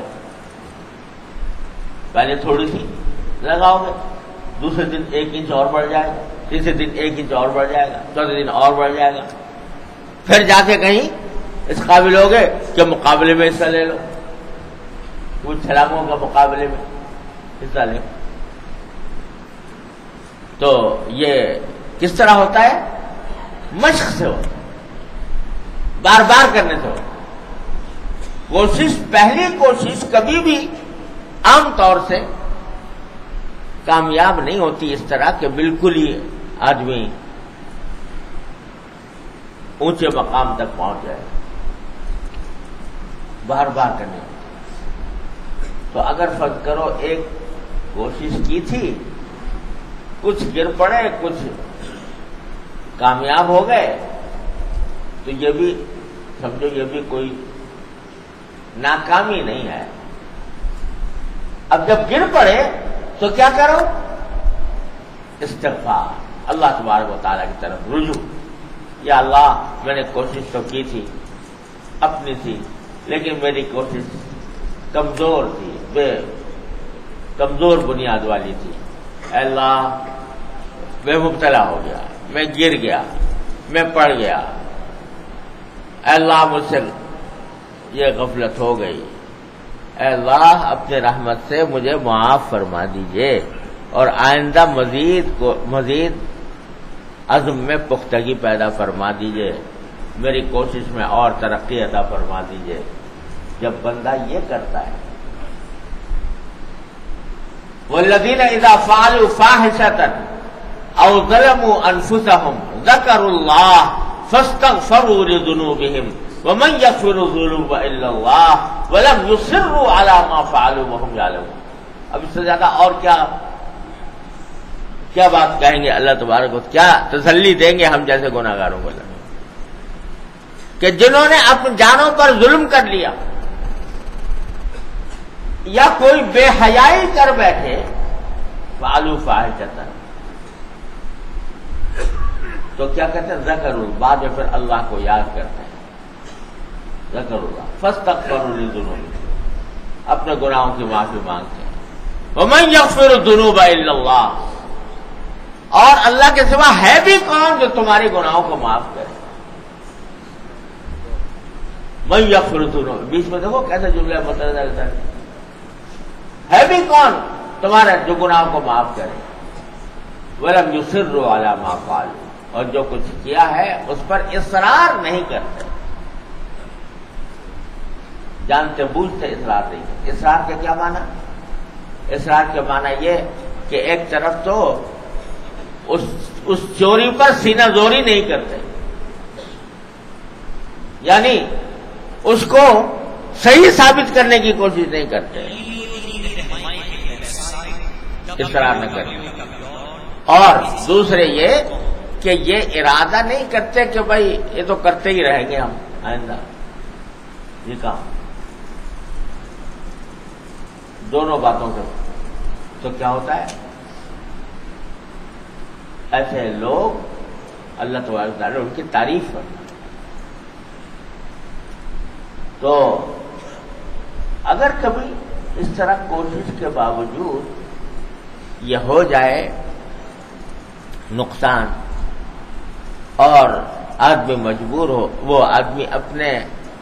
پہلے تھوڑی سی لگاؤ گے، دوسرے دن 1 انچ اور بڑھ جائے گا، تیسرے دن 1 انچ اور بڑھ جائے گا، چوتھے دن اور بڑھ جائے گا، پھر جا کے کہیں اس قابل ہو گئے کہ مقابلے میں حصہ لے لو، وہ چھلانگوں کا مقابلے میں حصہ لے۔ تو یہ کس طرح ہوتا ہے؟ مشق سے ہوتا ہے، بار بار کرنے سے ہوتا ہے۔ کوشش، پہلی کوشش کبھی بھی عام طور سے کامیاب نہیں ہوتی اس طرح کہ بالکل ہی آدمی اونچے مقام تک پہنچ جائے، بار بار کرنے۔ تو اگر فرض کرو ایک کوشش کی تھی، کچھ گر پڑے، کچھ کامیاب ہو گئے، تو یہ بھی سمجھو یہ بھی کوئی ناکامی نہیں ہے۔ اب جب گر پڑے تو کیا کرو؟ استغفار، اللہ تبارک و تعالیٰ کی طرف رجوع۔ یا اللہ، میں نے کوشش تو کی تھی، اپنی تھی، لیکن میری کوشش کمزور تھی، کمزور بنیاد والی تھی۔ اے اللہ، میں مبتلا ہو گیا، میں گر گیا، میں پڑ گیا، اے اللہ مجھ سے یہ غفلت ہو گئی، اے اللہ اپنے رحمت سے مجھے معاف فرما دیجئے، اور آئندہ مزید عزم میں پختگی پیدا فرما دیجئے، میری کوشش میں اور ترقی عطا فرما دیجئے۔ جب بندہ یہ کرتا ہے، والذین اذا فعلوا فاحشة او ظلموا انفسهم ذکروا اللہ فاستغفروا لذنوبهم ومن یغفر الذنوب الا اللہ ولم یصروا علی ما فعلوا وهم یعلمون۔ اب اس سے زیادہ اور کیا بات کہیں گے اللہ تبارک کو، کیا تسلی دیں گے ہم جیسے گناہگاروں کو، کہ جنہوں نے اپنی جانوں پر ظلم کر لیا یا کوئی بے حیائی کر بیٹھے، فعلوا فاحشة، تو کیا کہتے ہیں؟ ذکروا، بعد میں پھر اللہ کو یاد کرتے ہیں، ذکروا اللہ، فاستغفروا لذنوبهم، اپنے گناہوں کی معافی مانگتے ہیں۔ ومن یغفر الذنوب الا اللہ، اور اللہ کے سوا ہے بھی کون جو تمہارے گناہوں کو معاف کرے؟ من یغفر الذنوب، بیچ میں دیکھو کیسے جملہ متعدد ہے بھی کون تمہارا جو گناہوں کو معاف کرے، وَلَمْ يُصِرُّوا عَلَىٰ مَا فَعَلُوا، اور جو کچھ کیا ہے اس پر اصرار نہیں کرتے، جانتے بوجھتے اصرار نہیں کرتے۔ اصرار کا کیا معنی؟ اصرار کے معنی یہ کہ ایک طرف تو اس چوری پر سینہ زوری نہیں کرتے، یعنی اس کو صحیح ثابت کرنے کی کوشش نہیں کرتے، اصرار نہ کرتے، اور دوسرے یہ کہ یہ ارادہ نہیں کرتے کہ بھائی یہ تو کرتے ہی رہیں گے ہم آئندہ، یہ کام دونوں باتوں سے تو کیا ہوتا ہے؟ ایسے لوگ اللہ تبارک تعالیٰ ان کی تعریف کرتا ہے۔ تو اگر کبھی اس طرح کوشش کے باوجود یہ ہو جائے نقصان اور آدمی مجبور ہو، وہ آدمی اپنے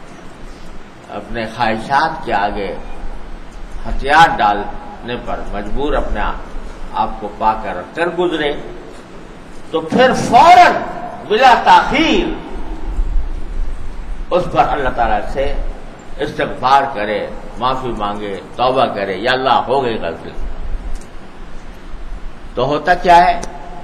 خواہشات کے آگے ہتھیار ڈالنے پر مجبور اپنے آپ کو پا کر رکھ کر گزرے، تو پھر فوراً بلا تاخیر اس پر اللہ تعالیٰ سے استغفار کرے، معافی مانگے، توبہ کرے، یا اللہ ہو گئی غلطی۔ تو ہوتا کیا ہے؟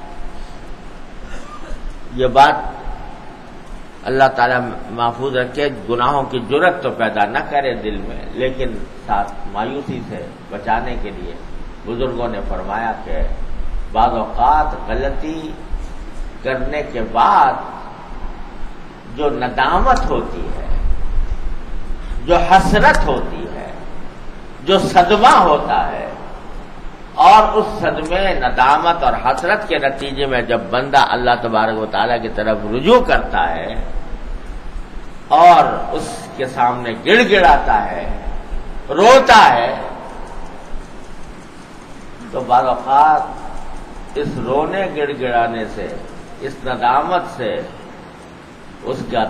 یہ بات اللہ تعالیٰ محفوظ رکھے، گناہوں کی جرت تو پیدا نہ کرے دل میں، لیکن ساتھ مایوسی سے بچانے کے لیے بزرگوں نے فرمایا کہ بعض اوقات غلطی کرنے کے بعد جو ندامت ہوتی ہے، جو حسرت ہوتی ہے، جو صدمہ ہوتا ہے، اور اس صدمے، ندامت اور حسرت کے نتیجے میں جب بندہ اللہ تبارک و تعالیٰ کی طرف رجوع کرتا ہے اور اس کے سامنے گڑ گڑاتا ہے، روتا ہے، تو بعض اوقات اس رونے گڑ گڑانے سے، اس ندامت سے اس کا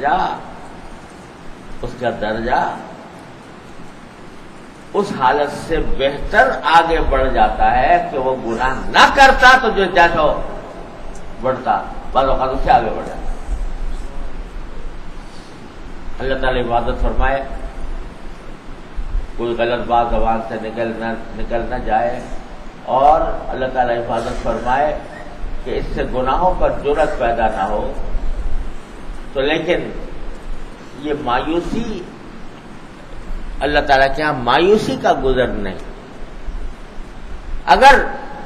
درجہ اس حالت سے بہتر آگے بڑھ جاتا ہے کہ وہ گناہ نہ کرتا تو جو جیسا بڑھتا، بعض اوقات اس سے آگے بڑھ جاتا۔ اللہ تعالیٰ عبادت فرمائے، کوئی غلط بات زبان سے نکل نہ جائے، اور اللہ تعالیٰ حفاظت فرمائے کہ اس سے گناہوں پر جرت پیدا نہ ہو، تو لیکن یہ مایوسی اللہ تعالیٰ کے ہاں مایوسی کا گزر نہیں۔ اگر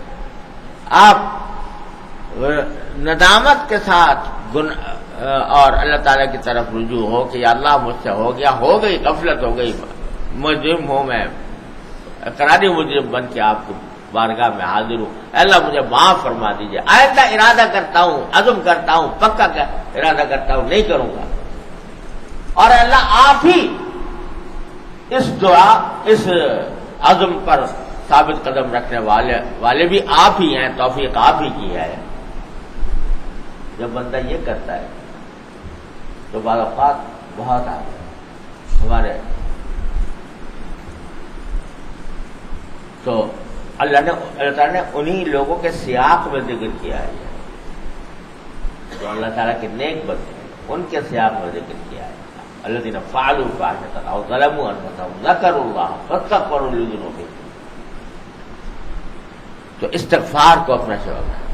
آپ ندامت کے ساتھ اور اللہ تعالیٰ کی طرف رجوع ہو کہ یا اللہ مجھ سے ہو گیا، ہو گئی، غفلت ہو گئی، مجرم ہوں، میں اقراری مجرم بن کے آپ کو بارگاہ میں حاضر ہوں، اللہ مجھے معاف فرما دیجیے، آئندہ ارادہ کرتا ہوں، عزم کرتا ہوں، پکا ارادہ کرتا ہوں، نہیں کروں گا، اور اللہ آپ ہی اس دعا، اس عزم پر ثابت قدم رکھنے والے بھی آپ ہی ہیں، توفیق آپ ہی کی ہے۔ جب بندہ یہ کرتا ہے تو بعض اوقات بہت ہمارے تو اللہ تعالیٰ نے انہی لوگوں کے سیاق میں ذکر کیا ہے، تو اللہ تعالیٰ کے نیک بندے ہیں ان کے سیاق میں ذکر کیا ہے۔ الذین فعلوا فاحشۃ او ظلموا انفسهم ذکروا اللہ فاستغفروا لذنوبہم۔ تو استغفار کو اپنا شوق ہے،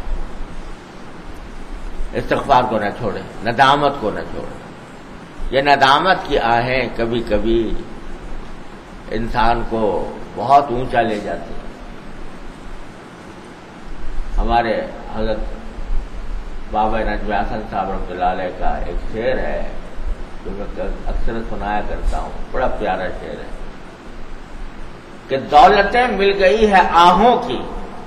استغفار کو نہ چھوڑیں، ندامت کو نہ چھوڑیں۔ یہ ندامت کی آہیں کبھی کبھی انسان کو بہت اونچا لے جاتی ہے۔ ہمارے حضرت بابا نجم حسن صاحب رحمۃ اللہ علیہ کا ایک شعر ہے جو میں اکثر سنایا کرتا ہوں، بڑا پیارا شعر ہے کہ دولتیں مل گئی ہے آہوں کی،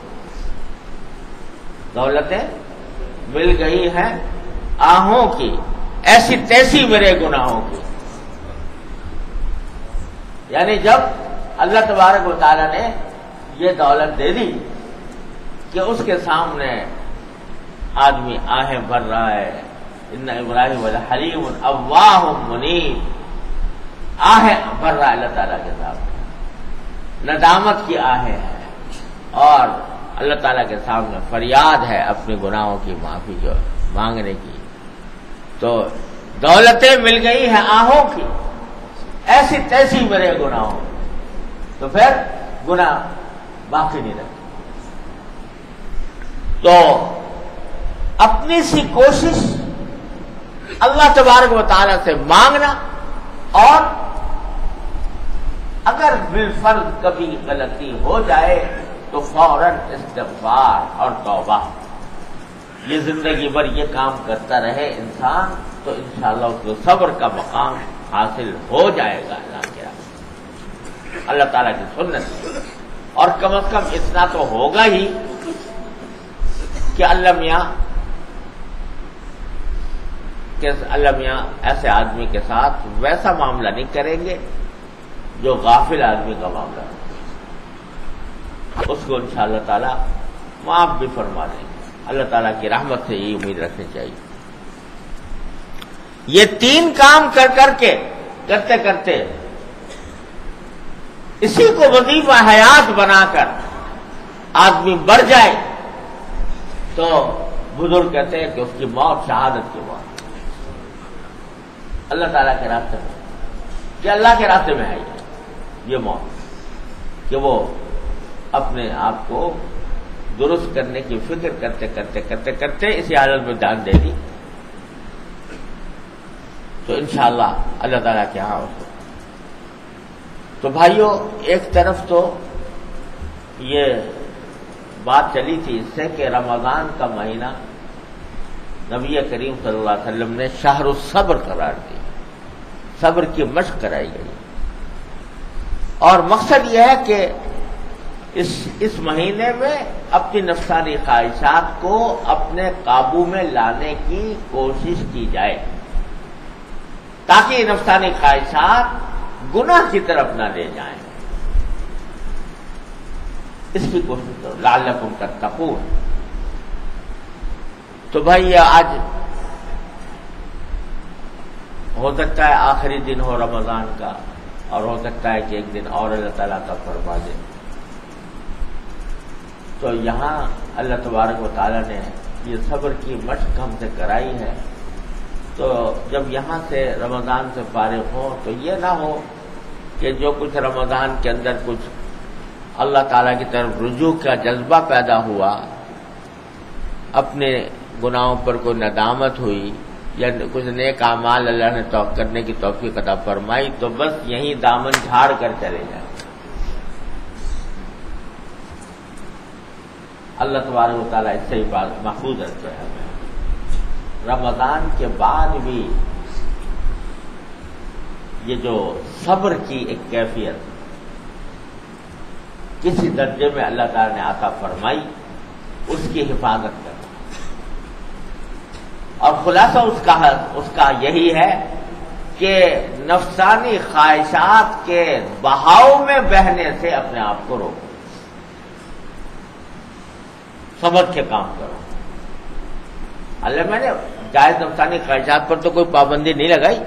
دولتیں مل گئی ہیں آہوں کی، ایسی تیسی میرے گناہوں کی۔ یعنی جب اللہ تبارک و تعالیٰ نے یہ دولت دے دی کہ اس کے سامنے آدمی آہیں بھر رہا ہے، ان ابراہیم لحلیم اواہ منیب، آہیں بھر رہا ہے اللہ تعالیٰ کے سامنے، ندامت کی آہیں ہیں، اور اللہ تعالیٰ کے سامنے فریاد ہے اپنے گناہوں کی معافی جو مانگنے کی. تو دولتیں مل گئی ہیں آہوں کی، ایسی تیسی میرے گناہوں، تو پھر گناہ باقی نہیں رہتے. تو اپنی سی کوشش اللہ تبارک و تعالیٰ سے مانگنا، اور اگر بالفرض کبھی غلطی ہو جائے تو فوراً استغفار اور توبہ. یہ زندگی بھر یہ کام کرتا رہے انسان تو انشاءاللہ اس کو صبر کا مقام حاصل ہو جائے گا اللہ تعالیٰ کی سنت. اور کم از کم اتنا تو ہوگا ہی کہ اللہ میاں ایسے آدمی کے ساتھ ویسا معاملہ نہیں کریں گے جو غافل آدمی کا معاملہ ہے، اس کو انشاءاللہ تعالیٰ معاف بھی فرما دیں گے. اللہ تعالیٰ کی رحمت سے یہ امید رکھنی چاہیے. یہ تین کام کرتے کرتے اسی کو وظیفہ حیات بنا کر آدمی بڑھ جائے تو بزرگ کہتے ہیں کہ اس کی موت شہادت کی موت، اللہ تعالیٰ کے راستے میں، کہ اللہ کے راستے میں ہے یہ موت، کہ وہ اپنے آپ کو درست کرنے کی فکر کرتے اسی حالت میں جان دے دی تو انشاءاللہ اللہ تعالیٰ کے ہاں اس کو. تو بھائیو، ایک طرف تو یہ بات چلی تھی اس سے کہ رمضان کا مہینہ نبی کریم صلی اللہ علیہ وسلم نے شہر الصبر قرار دیا، صبر کی مشق کرائی گئی، اور مقصد یہ ہے کہ اس مہینے میں اپنی نفسانی خواہشات کو اپنے قابو میں لانے کی کوشش کی جائے تاکہ یہ نفسانی خواہشات گناہ کی طرف نہ لے جائیں. اس کی کوشش کرو لعلکم تتقون. تو بھائی آج ہو سکتا ہے آخری دن ہو رمضان کا، اور ہو سکتا ہے کہ ایک دن اور اللہ تعالیٰ کا فرما دے. تو یہاں اللہ تبارک و تعالیٰ نے یہ صبر کی مشق ہم سے کرائی ہے، تو جب یہاں سے رمضان سے فارغ ہو تو یہ نہ ہو کہ جو کچھ رمضان کے اندر کچھ اللہ تعالیٰ کی طرف رجوع کا جذبہ پیدا ہوا، اپنے گناہوں پر کوئی ندامت ہوئی یا کچھ نیک اعمال اللہ نے کرنے کی توفیق عطا فرمائی، تو بس یہیں دامن جھاڑ کر چلے جائیں. اللہ تبارک و تعالیٰ اس سے ہی بات محفوظ رکھتے ہیں. رمضان کے بعد بھی یہ جو صبر کی ایک کیفیت کسی درجے میں اللہ تعالیٰ نے عطا فرمائی، اس کی حفاظت کرنا. اور خلاصہ اس کا یہی ہے کہ نفسانی خواہشات کے بہاؤ میں بہنے سے اپنے آپ کو روکو، صبر کے کام کرو. اللہ میں نے جائز نفسانی خواہشات پر تو کوئی پابندی نہیں لگائی،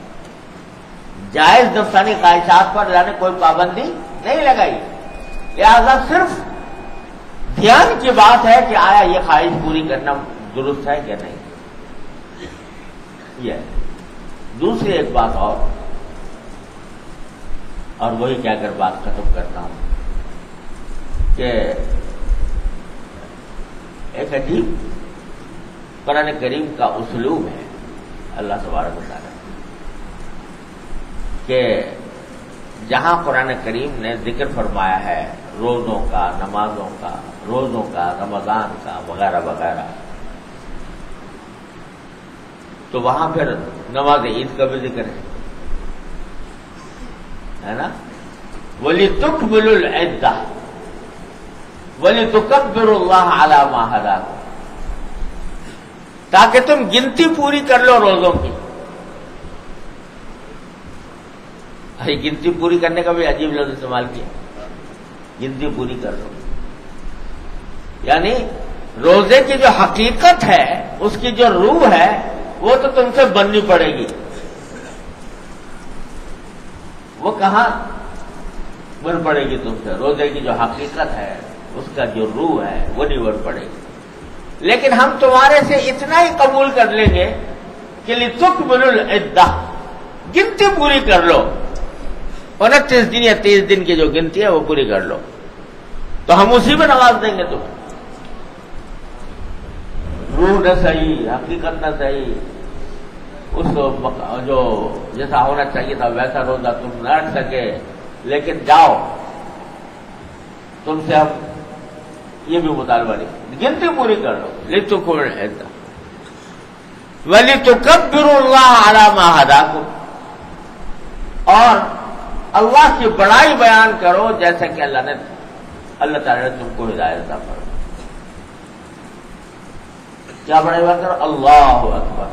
جائز نفسانی خواہشات پر اللہ نے کوئی پابندی نہیں لگائی، لہذا صرف دھیان کی بات ہے کہ آیا یہ خواہش پوری کرنا درست ہے کہ نہیں. یہ دوسری ایک بات اور وہی کہہ کر بات ختم کرتا ہوں کہ ایک عجیب قرآن کریم کا اسلوب ہے اللہ تبارک و تعالیٰ کہ جہاں قرآن کریم نے ذکر فرمایا ہے روزوں کا، نمازوں کا، روزوں کا، رمضان کا وغیرہ وغیرہ، تو وہاں پھر نماز عید کا بھی ذکر ہے نا. وَلِتُكْمِلُوا الْعِدَّةَ وَلِتُكَبِّرُوا اللَّهَ عَلَى مَا هَدَاكُمْ، تاکہ تم گنتی پوری کر لو روزوں کی. گنتی پوری کرنے کا بھی عجیب لفظ استعمال کیا، گنتی پوری کر لو، یعنی روزے کی جو حقیقت ہے، اس کی جو روح ہے، وہ تو تم سے بننی پڑے گی. وہ کہاں بن پڑے گی تم سے. روزے کی جو حقیقت ہے، اس کا جو روح ہے، وہ نہیں بن پڑے گی. لیکن ہم تمہارے سے اتنا ہی قبول کر لیں گے کہ لِتُكْمِلُوا الْعِدَّةَ، گنتی پوری کر لو. 29 دن یا 30 دن کی جو گنتی ہے وہ پوری کر لو، تو ہم اسی میں نواز دیں گے تمہیں. روح نہ صحیح، حقیقت نہ صحیح، اس جو جیسا ہونا چاہیے تھا ویسا روزہ تم نہ رکھ سکے، لیکن جاؤ، تم سے ہم یہ بھی مطالبہ نہیں، گنتی پوری کر لو. لِتُكْمِلُوا الْعِدَّةَ وَلِتُكَبِّرُوا اللَّهَ عَلَىٰ مَا هَدَاكُمْ، اور اللہ کی بڑائی بیان کرو جیسا کہ اللہ تعالیٰ نے تم کو ہدایت عطا فرمائی. کیا بڑائی بیان کرو؟ اللہ اکبر.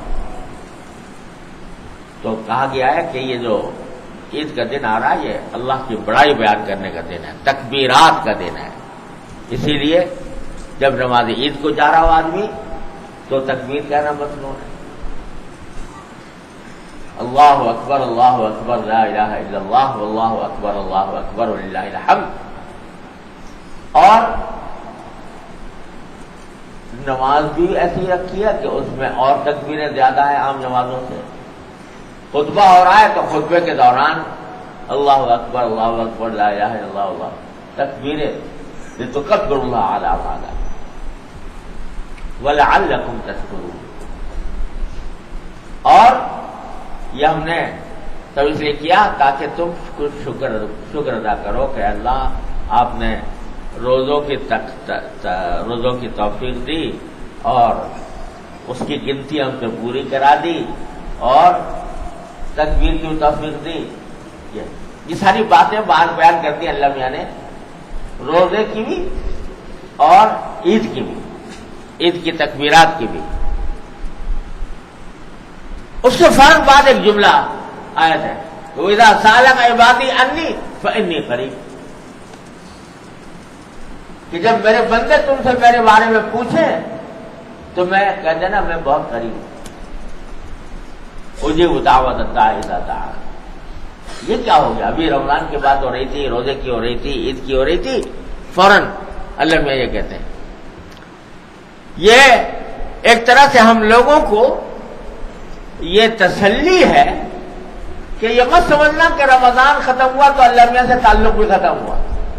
تو کہا گیا ہے کہ یہ جو عید کا دن آ رہا ہے یہ اللہ کی بڑائی بیان کرنے کا دن ہے، تکبیرات کا دن ہے. اسی لیے جب نماز عید کو جا رہا ہو آدمی تو تکبیر کہنا مصنون ہے. اللہ اکبر اللہ اکبر لا الہ الا اللہ واللہ اکبر وللہ الحمد. اور نماز بھی ایسی رکھی ہے کہ اس میں اور تکبیریں زیادہ ہیں عام نمازوں سے. خطبہ ہو رہا ہے تو خطبے کے دوران اللہ اکبر لا الہ الا اللہ اللہ تکبیریں لتکبروا اللہ علی ما ہداکم ولعلکم تشکرون. اور یہ ہم نے تب اس لیے کیا تاکہ تم کچھ شکر ادا کرو کہ اللہ آپ نے روزوں کی توفیق دی اور اس کی گنتی ہم سے پوری کرا دی اور تکبیر کی توفیق دی. یہ ساری باتیں بار بیان کرتی ہیں اللہ میاں نے، روزے کی بھی اور عید کی بھی، عید کی تکبیرات کی بھی. اس کے فوراً بعد ایک جملہ آیت ہے، وَإِذَا سَأَلَكَ عِبَادِي عَنِّي فَإِنِّي قَرِيبٌ، کہ جب میرے بندے تم سے میرے بارے میں پوچھیں تو میں کہہ دینا میں بہت قریب ہوں. اجیب دعوت الداعی اذا دعان. یہ کیا ہو گیا؟ ابھی رمضان کی بات ہو رہی تھی، روزے کی ہو رہی تھی، عید کی ہو رہی تھی، فوراً اللہ میں یہ کہتے ہیں. یہ ایک طرح سے ہم لوگوں کو یہ تسلی ہے کہ یہ مت سمجھنا کہ رمضان ختم ہوا تو اللہ میاں سے تعلق بھی ختم ہوا،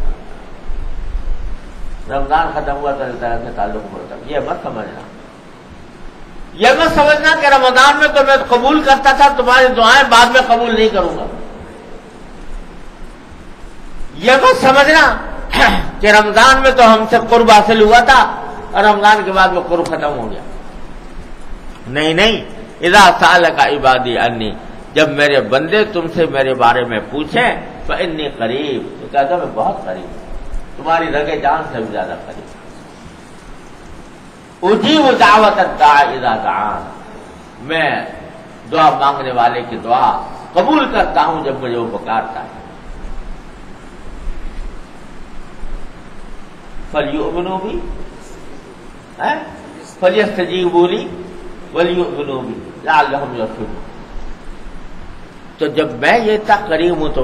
رمضان ختم ہوا تو اللہ تعالیٰ سے تعلق بھی ختم. یہ مت سمجھنا. یہ مت سمجھنا کہ رمضان میں تو میں قبول کرتا تھا تمہاری دعائیں بعد میں قبول نہیں کروں گا. یہ مت سمجھنا کہ رمضان میں تو ہم سے قرب حاصل ہوا تھا اور رمضان کے بعد وہ قرب ختم ہو گیا. نہیں، اذا سألک عبادی انی، جب میرے بندے تم سے میرے بارے میں پوچھیں فإنی قریب، تو کہتا میں بہت قریب ہوں، تمہاری رگے جان سے بھی زیادہ قریب. اجیب دعوت الداعی اذا دعان، میں دعا مانگنے والے کی دعا قبول کرتا ہوں جب مجھے وہ پکارتا ہے. فلیؤمنوا بی فلیستجیبوا لی ولیؤمنوا بی لعلہم یرشدون. تو جب میں یہ اتنا قریب ہوں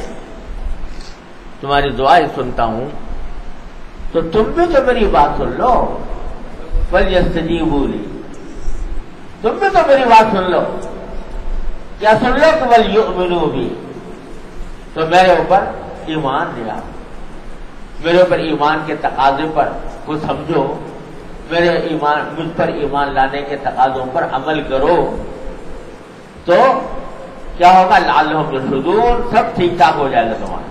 تمہاری دعائیں سنتا ہوں تو تم بھی تو میری بات سن لو. فلیستجیبوا لی، تم بھی تو میری بات سن لو. کیا سن لو کہ ولیؤمنوا بی، تو میرے اوپر ایمان لیا، میرے اوپر ایمان کے تقاضے پر کو سمجھو، مجھ پر ایمان لانے کے تقاضوں پر عمل کرو. تو کیا ہوگا؟ لعلہم یرشدون، سب ٹھیک ٹھاک ہو جائے گا تمہارا،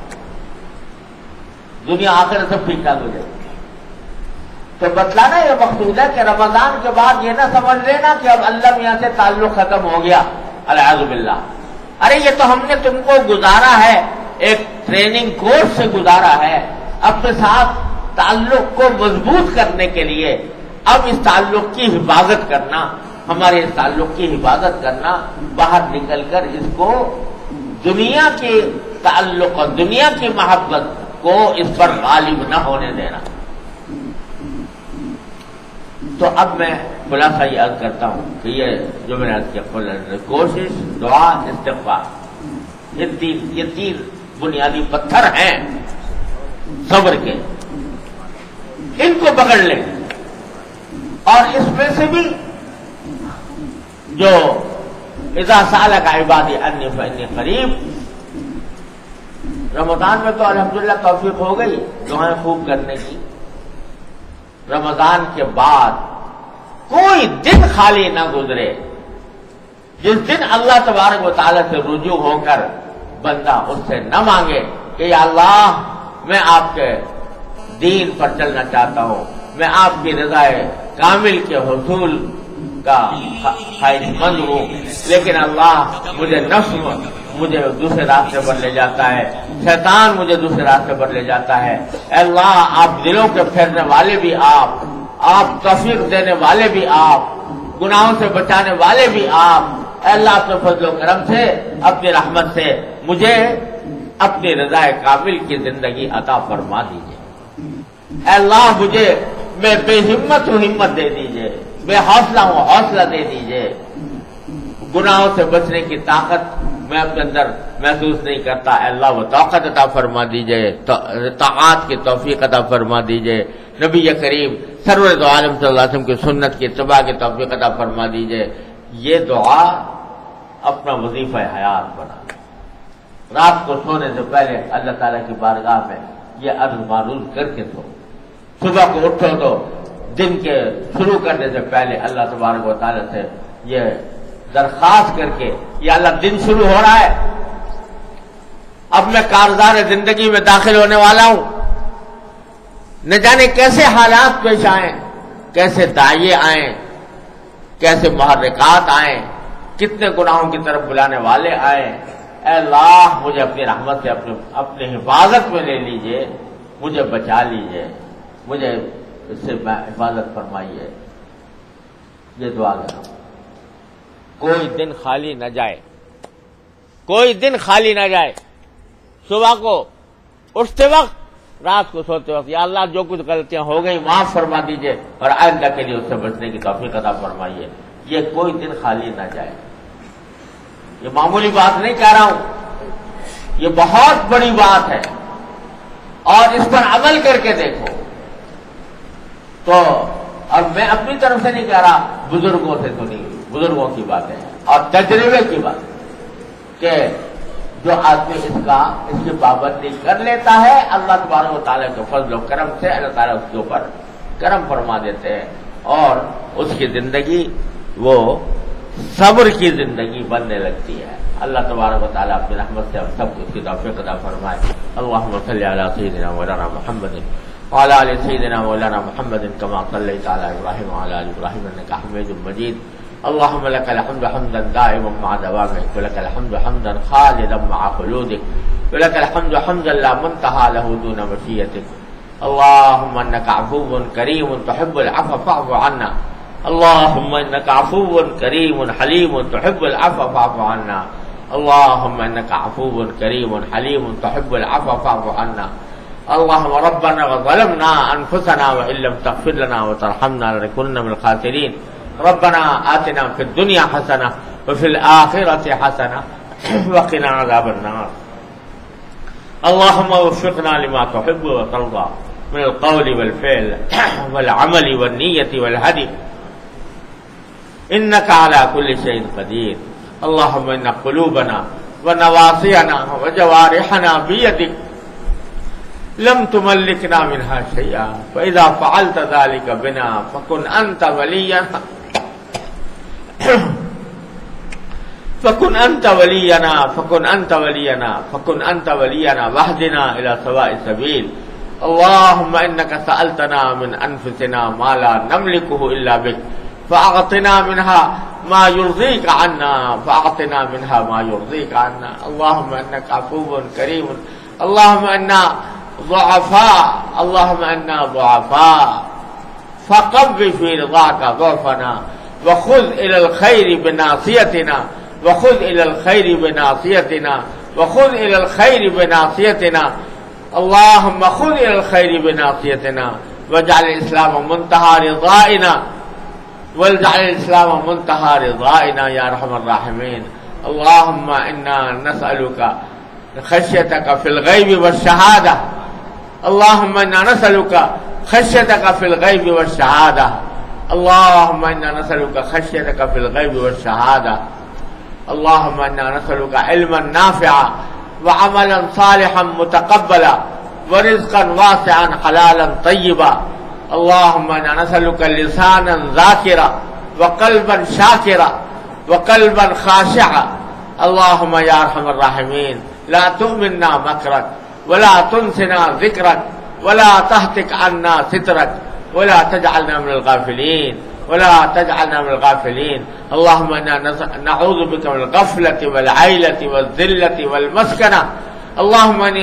دنیا آخر سب ٹھیک ٹھاک ہو جائے گا. تو بتلانا یہ مقصود ہے کہ رمضان کے بعد یہ نہ سمجھ لینا کہ اب اللہ میاں سے تعلق ختم ہو گیا، العیاذ باللہ. ارے یہ تو ہم نے تم کو گزارا ہے، ایک ٹریننگ کورس سے گزارا ہے اپنے ساتھ تعلق کو مضبوط کرنے کے لیے. اب اس تعلق کی حفاظت کرنا، ہمارے اس تعلق کی حفاظت کرنا، باہر نکل کر اس کو دنیا کے تعلق اور دنیا کی محبت کو اس پر غالب نہ ہونے دینا. تو اب میں خلاصہ یہ عرض کرتا ہوں کہ یہ جو میں نے عرض کیا، کوشش، دعا، استغفار، یہ تین بنیادی پتھر ہیں صبر کے، ان کو پکڑ لیں۔ اور اس میں سے بھی جو اذا سألک عبادی انی فانی قریب، رمضان میں تو الحمدللہ توفیق ہو گئی دعائیں خوب کرنے کی، رمضان کے بعد کوئی دن خالی نہ گزرے جس دن اللہ تبارک و تعالی سے رجوع ہو کر بندہ اس سے نہ مانگے کہ یا اللہ میں آپ کے دین پر چلنا چاہتا ہوں، میں آپ کی رضا کامل کے حصول کا خواہش مند ہوں، لیکن اللہ مجھے نفس مجھے دوسرے راستے پر لے جاتا ہے، شیطان مجھے دوسرے راستے پر لے جاتا ہے۔ اے اللہ آپ دلوں کے پھیرنے والے بھی آپ توفیق دینے والے بھی آپ، گناہوں سے بچانے والے بھی آپ، اے اللہ اپنے فضل و کرم سے اپنی رحمت سے مجھے اپنی رضا کامل کی زندگی عطا فرما دیجیے۔ اے اللہ مجھے میں بے ہمت ہوں ہمت دے دیجیے، بے حوصلہ ہوں حوصلہ دے دیجیے، گناہوں سے بچنے کی طاقت میں اپنے اندر محسوس نہیں کرتا، اے اللہ وہ طاقت عطا فرما دیجیے، طاعات کی توفیق عطا فرما دیجیے، نبی کریم سرور دو عالم صلی اللہ علیہ وسلم کی سنت کی اتباع کی توفیق عطا فرما دیجیے۔ یہ دعا اپنا وظیفہ حیات بنا، رات کو سونے سے پہلے اللہ تعالیٰ کی بارگاہ میں یہ عرض معروض کر کے سو، صبح کو اٹھو تو دن کے شروع کرنے سے پہلے اللہ تبارک و تعالیٰ سے یہ درخواست کر کے، یا اللہ دن شروع ہو رہا ہے، اب میں کارزار زندگی میں داخل ہونے والا ہوں، نہ جانے کیسے حالات پیش آئیں، کیسے داعیے آئیں، کیسے محرکات آئیں، کتنے گناہوں کی طرف بلانے والے آئیں، اے اللہ مجھے اپنی رحمت سے اپنی حفاظت میں لے لیجئے، مجھے بچا لیجئے، مجھے اس سے حفاظت فرمائیے۔ یہ دعا کرو، کوئی دن خالی نہ جائے، کوئی دن خالی نہ جائے، صبح کو اٹھتے وقت، رات کو سوتے وقت، یا اللہ جو کچھ غلطیاں ہو گئی معاف فرما دیجئے اور آئندہ کے لیے اس سے بچنے کی توفیق عطا فرمائیے۔ یہ کوئی دن خالی نہ جائے، یہ معمولی بات نہیں کہہ رہا ہوں، یہ بہت بڑی بات ہے، اور اس پر عمل کر کے دیکھو تو، اور میں اپنی طرف سے نہیں کہہ رہا، بزرگوں سے سنی، بزرگوں کی باتیں اور تجربے کی بات کہ جو آدمی اس کی پابندی کر لیتا ہے، اللہ تبارک و تعالیٰ کے فضل و کرم سے اللہ تعالیٰ اس کے اوپر کرم فرما دیتے ہیں، اور اس کی زندگی وہ صبر کی زندگی بننے لگتی ہے۔ اللہ تبارک و تعالیٰ اپنی رحمت سے ہم سب کو اس کی توفیق عطا فرمائے۔ اللہم صلی علی سیدنا مولانا محمد وعلی آل سیدنا مولانا محمد کما صلیت علی ابراہیم وعلی آل ابراہیم انک حمید مجید۔ اللہم لک الحمد حمدا دائما مع دوامک ولک الحمد حمدا خالدا مع خلودک ولک الحمد حمدا لا منتہى له دون مشیتک۔ اللہم انک عفو کریم تحب العفو فاعف عنا، اللہم انک عفو کریم حلیم تحب العفو فاعف عنا، اللہم انک عفو کریم حلیم تحب العفو فاعف عنا۔ اللہم ربنا ظلمنا انفسنا وان لم تغفر لنا وترحمنا لنكن من الخاسرین، ربنا آتنا فی الدنیا حسنہ وفی الآخرۃ حسنہ وقنا عذاب النار۔ اللہم وفقنا لما تحب وترضى من القول والفعل والعمل والنیۃ والہدی انك على كل شيء قدير۔ اللهم ان قلوبنا ونواصينا وجوارحنا بيدك لم تملكنا منها شيئا، فإذا فعلت ذلك بنا فكن أنت ولينا واهدنا إلى سواء السبيل۔ اللهم إنك سألتنا من أنفسنا ما لا نملكه إلا بك، فأعطنا منها ما يرضيك عنا، فأعطنا منها ما يرضيك عنا۔ اللهم إنك عفو كريم، اللهم إنا ضعفاء فقو في رضاك ضعفنا وخذ إلى الخير بناصيتنا اللهم خذ إلى الخير بناصيتنا واجعل الإسلام منتهى رضائنا يا أرحم الراحمين۔ اللهم إنا نسألك خشيتك في الغيب والشهادة اللهم إنا نسألك خشيتك في الغيب والشهادة اللهم إنا نسألك خشيتك في الغيب والشهادة اللهم إنا نسألك علما نافعا وعملا صالحا متقبلا ورزقا واسعا حلالا طيبا اللهم إنا نسألك لسانا ذاكرا وقلبا شاكرا وقلبا خاشعا اللهم يا أرحم الراحمين لا تؤمنا مكرك ولا تنسنا ذكرك ولا تهتك عنا سترك ولا تجعلنا من الغافلين ولا تجعلنا من الغافلين اللهم إنا نعوذ بك من الغفلة والعيلة والذلة والمسكنة اللهم إني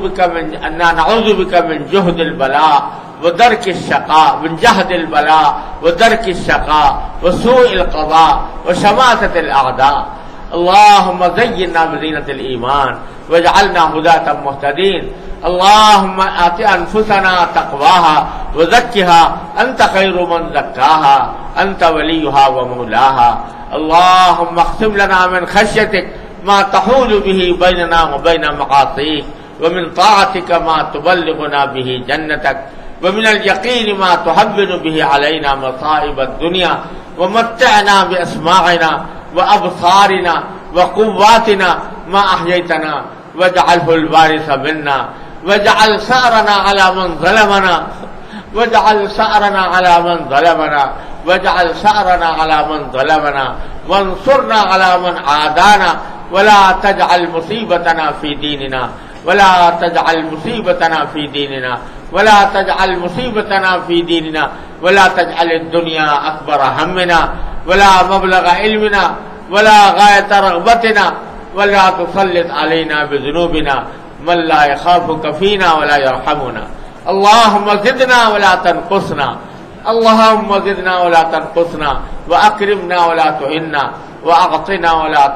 نعوذ بك من جهد البلاء ودرك الشقاء من جهد البلاء ودرك الشقاء وسوء القضاء وشماتة الأعداء اللهم زينا بزينة الإيمان واجعلنا هداة مهتدين اللهم آت أنفسنا تقواها وزكها أنت خير من زكاها أنت وليها ومولاها اللهم اقسم لنا من خشيتك ما تحول به بيننا وبين معاصيك ومن طاعتك ما تبلغنا به جنتك ومن اليقين ما تهون به علينا مصائب الدنيا ومتعنا بأسماعنا وأبصارنا وقواتنا ما أحييتنا واجعله الوارث منا واجعل ثأرنا على من ظلمنا واجعل ثأرنا على من ظلمنا واجعل ثأرنا على من ظلمنا وانصرنا على من عادانا ولا تجعل مصيبتنا في ديننا ولا تجعل مصيبتنا في ديننا ولا تجعل مصيبتنا في ديننا ولا تجعل الدنيا أكبر همنا ولا مبلغ علمنا ولا غاية رغبتنا ولا تسلط علينا بذنوبنا من لا يخافك فينا ولا يرحمنا اللهم زدنا ولا تنقصنا اللهم زدنا ولا تنقصنا وأكرمنا ولا تهنا وأعطنا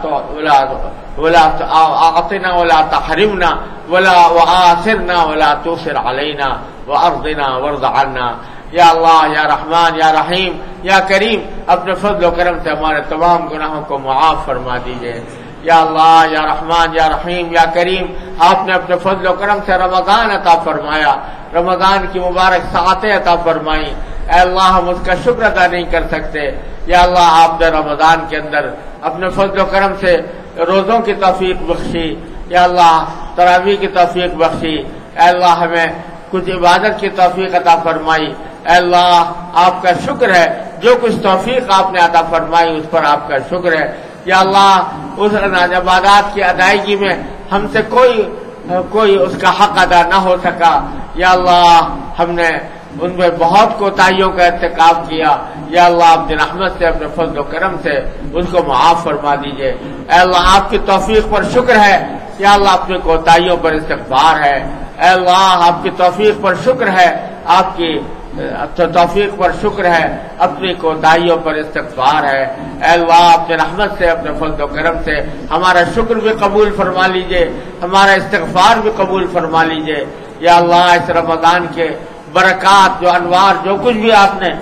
أعطنا ولا تحرمنا وآثرنا ولا تؤثر علينا وأرضنا وارض عنا یا اللہ یا رحمان یا رحیم یا کریم اپنے فضل و کرم سے ہمارے تمام گناہوں کو معاف فرما دیجئے یا اللہ یا رحمان یا رحیم یا کریم آپ نے اپنے فضل و کرم سے رمضان عطا فرمایا رمضان کی مبارک ساعتیں عطا فرمائی اے اللہ ہم اس کا شکر ادا نہیں کر سکتے یا اللہ آپ نے رمضان کے اندر اپنے فضل و کرم سے روزوں کی توفیق بخشی یا اللہ تراویح کی توفیق بخشی اے اللہ ہمیں کچھ عبادت کی توفیق عطا فرمائی اے اللہ آپ کا شکر ہے جو کچھ توفیق آپ نے عطا فرمائی اس پر آپ کا شکر ہے یا اللہ اس عبادات کی ادائیگی میں ہم سے کوئی اس کا حق ادا نہ ہو سکا یا اللہ ہم نے ان میں بہت کوتاہیوں کا ارتکاب کیا یا اللہ اپنی رحمت سے اپنے فضل و کرم سے اس کو معاف فرما دیجئے اے اللہ آپ کی توفیق پر شکر ہے یا اللہ اپنی کوتاہیوں پر استغفار ہے اے اللہ آپ کی توفیق پر شکر ہے آپ کی توفیق پر شکر ہے اپنی کوتاہیوں پر استغفار ہے اے اللہ اپنے رحمت سے اپنے فضل و کرم سے ہمارا شکر بھی قبول فرما لیجئے ہمارا استغفار بھی قبول فرما لیجئے یا اللہ اس رمضان کے برکات جو انوار جو کچھ بھی آپ نے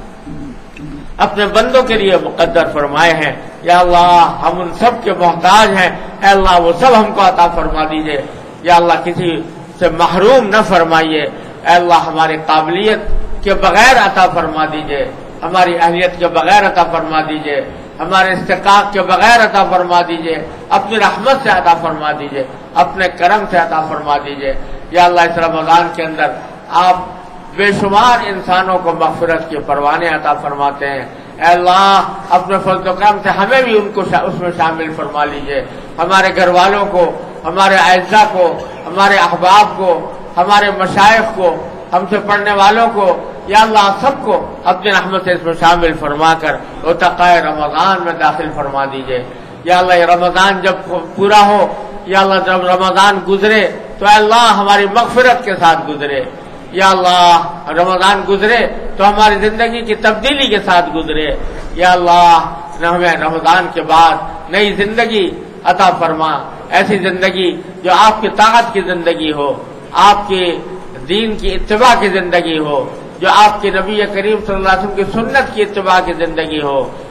اپنے بندوں کے لیے مقدر فرمائے ہیں یا اللہ ہم ان سب کے محتاج ہیں اے اللہ وہ سب ہم کو عطا فرما دیجئے یا اللہ کسی سے محروم نہ فرمائیے اے اللہ ہماری قابلیت کے بغیر عطا فرما دیجئے ہماری اہلیت کے بغیر عطا فرما دیجئے ہمارے استحقاق کے بغیر عطا فرما دیجئے اپنی رحمت سے عطا فرما دیجئے اپنے کرم سے عطا فرما دیجئے یا اللہ اس رمضان کے اندر آپ بے شمار انسانوں کو مغفرت کے پروانے عطا فرماتے ہیں اے اللہ اپنے فضل و کرم سے ہمیں بھی ان کو اس میں شامل فرما لیجئے ہمارے گھر والوں کو ہمارے اعزاء کو ہمارے احباب کو ہمارے مشائخ کو ہم سے پڑھنے والوں کو یا اللہ سب کو اپنی رحمت سے اس میں شامل فرما کر اتقائے رمضان میں داخل فرما دیجئے یا اللہ یہ رمضان جب پورا ہو یا اللہ جب رمضان گزرے تو اے اللہ ہماری مغفرت کے ساتھ گزرے یا اللہ رمضان گزرے تو ہماری زندگی کی تبدیلی کے ساتھ گزرے یا اللہ ہمیں رمضان کے بعد نئی زندگی عطا فرما ایسی زندگی جو آپ کی طاعت کی زندگی ہو آپ کے دین کی اتباع کی زندگی ہو جو آپ کے نبی کریم صلی اللہ علیہ وسلم کی سنت کی اتباع کی زندگی ہو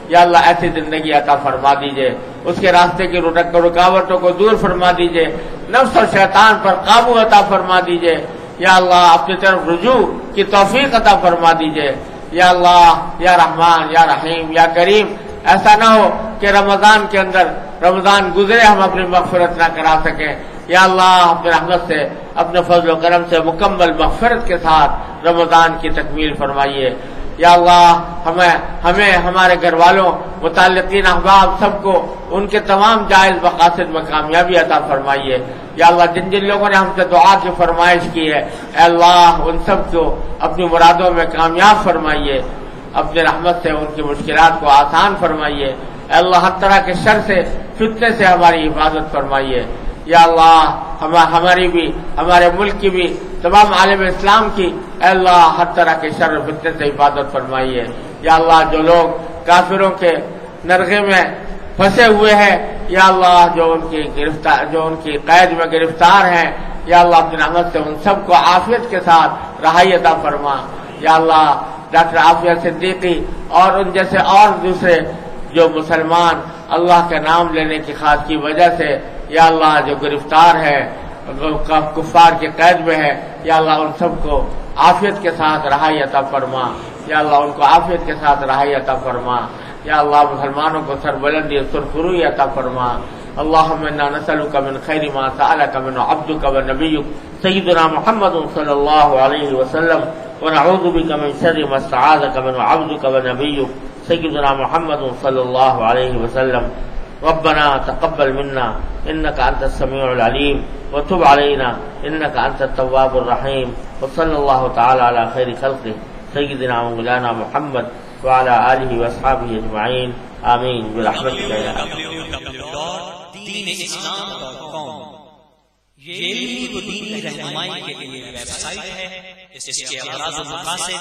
یا اللہ ایسی زندگی عطا فرما دیجئے، اس کے راستے کی رکاوٹوں کو دور فرما دیجئے، نفس اور شیطان پر قابو عطا فرما دیجئے، یا اللہ اپنی طرف رجوع کی توفیق عطا فرما دیجئے، یا اللہ یا رحمان یا رحیم یا کریم، ایسا نہ ہو کہ رمضان کے اندر رمضان گزرے ہم اپنی مغفرت نہ کرا سکیں، یا اللہ اپنے رحمت سے اپنے فضل و کرم سے مکمل مغفرت کے ساتھ رمضان کی تکمیل فرمائیے، یا اللہ ہمیں ہمارے گھر والوں متعلقین احباب سب کو ان کے تمام جائز مقاصد میں کامیابی عطا فرمائیے، یا اللہ جن جن لوگوں نے ہم سے دعا کی فرمائش کی ہے اے اللہ ان سب کو اپنی مرادوں میں کامیاب فرمائیے، اپنے رحمت سے ان کی مشکلات کو آسان فرمائیے، اے اللہ ہر طرح کے شر سے فتنے سے ہماری حفاظت فرمائیے، یا اللہ ہماری بھی ہمارے ملک کی بھی تمام عالم اسلام کی اے اللہ ہر طرح کے شر و فتنے سے حفاظت فرمائیے، یا اللہ جو لوگ کافروں کے نرغے میں پھنسے ہوئے ہیں، یا اللہ جو ان کی قید میں گرفتار ہیں، یا اللہ اپنی رحمت سے ان سب کو عافیت کے ساتھ رہائی عطا فرما، یا اللہ ڈاکٹر عافیہ صدیقی اور ان جیسے اور دوسرے جو مسلمان اللہ کا نام لینے کی خاص کی وجہ سے یا اللہ جو گرفتار ہے کفار کے قید میں ہے، یا اللہ ان سب کو عافیت کے ساتھ رہائی عطا فرما، یا اللہ ان کو عافیت کے ساتھ رہائی عطا فرما، یا اللہ مسلمانوں کو سربلندی سرخروئی عطا فرما، اللهم انا نسألك من خير ما سألك منه عبدك ونبيك سيدنا محمد صلى الله عليه وسلم، ونعوذ بك من شر ما استعاذك منه عبدك ونبيك سيدنا محمد صلى الله عليه وسلم. ربنا تقبل منا انك انت السميع العليم وتب علينا انك انت التواب الرحيم، وصلى الله تعالى على خير خلقه سيدنا ومولانا محمد وعلى آله واصحابه اجمعين آمين برحمتك يا deenislam.com یہ علمی و دینی رہنمائی کے لیے ویب سائٹ ہے، اس کے اغراض و مقاصد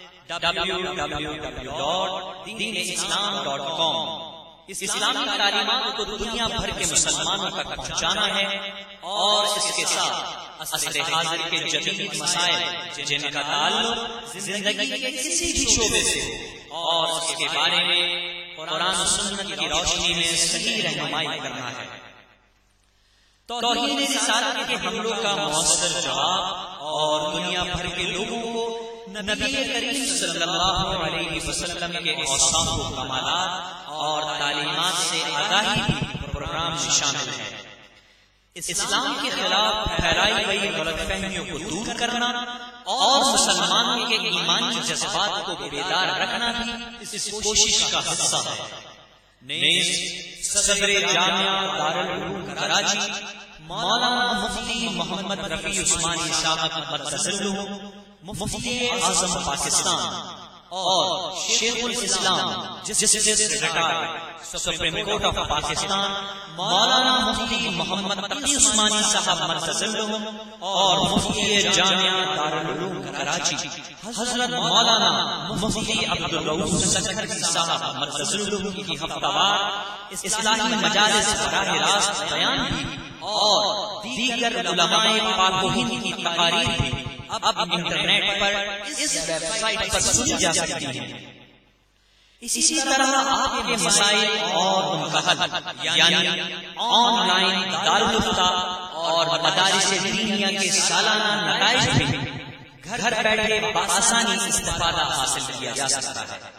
www.deenislam.com اسلامی تعلیمات کو دنیا بھر کے مسلمانوں تک پہنچانا ہے، اور اس کے ساتھ عصر حاضر کے جدید مسائل جن کا تعلق زندگی کے کسی بھی شعبے سے اور اس کے بارے میں قرآن و سنت کی روشنی میں صحیح رہنمائی کرنا ہے۔ توہین رسالت کے حملوں کا مؤثر جواب اور دنیا بھر کے لوگوں کو نبی کریم صلی اللہ علیہ وسلم کے اوصاف و کمالات اور تعلیمات سے آگاہی بھی پروگرام میں شامل ہے۔ اسلام کے خلاف پھیلائی گئی غلط فہمیوں کو دور کرنا اور مسلمانوں کے ایمانی جذبات کو بیدار رکھنا بھی اس کوشش کا حصہ ہے۔ نیز صدر جامعہ دارالعلوم کراچی مولانا مفتی محمد رفیع عثمانی صاحب مدثر مفتی اعظم پاکستان اور شیخ الاسلام justice retired supreme court of Pakistan مولانا مفتی محمد تقی عثمانی صاحب مدثر اور مفتی جامعہ دارالعلوم کراچی حضرت مولانا مفتی عبدالرؤوف سکھری صاحب مدثر کی ہفتہ وار اصلاحی مجالس براہ راست بیان بھی اور دیگر علماء پاک و ہند کی تقاریر بھی اب انٹرنیٹ پر اس ویب سائٹ پر سنی جا سکتی ہیں۔ اسی طرح آپ کے مسائل اور ان کا حل یعنی آن لائن دارالفتہ اور مدارس دینیہ کے سالانہ نتائج بھی گھر بیٹھے بآسانی استفادہ حاصل کیا جا سکتا ہے۔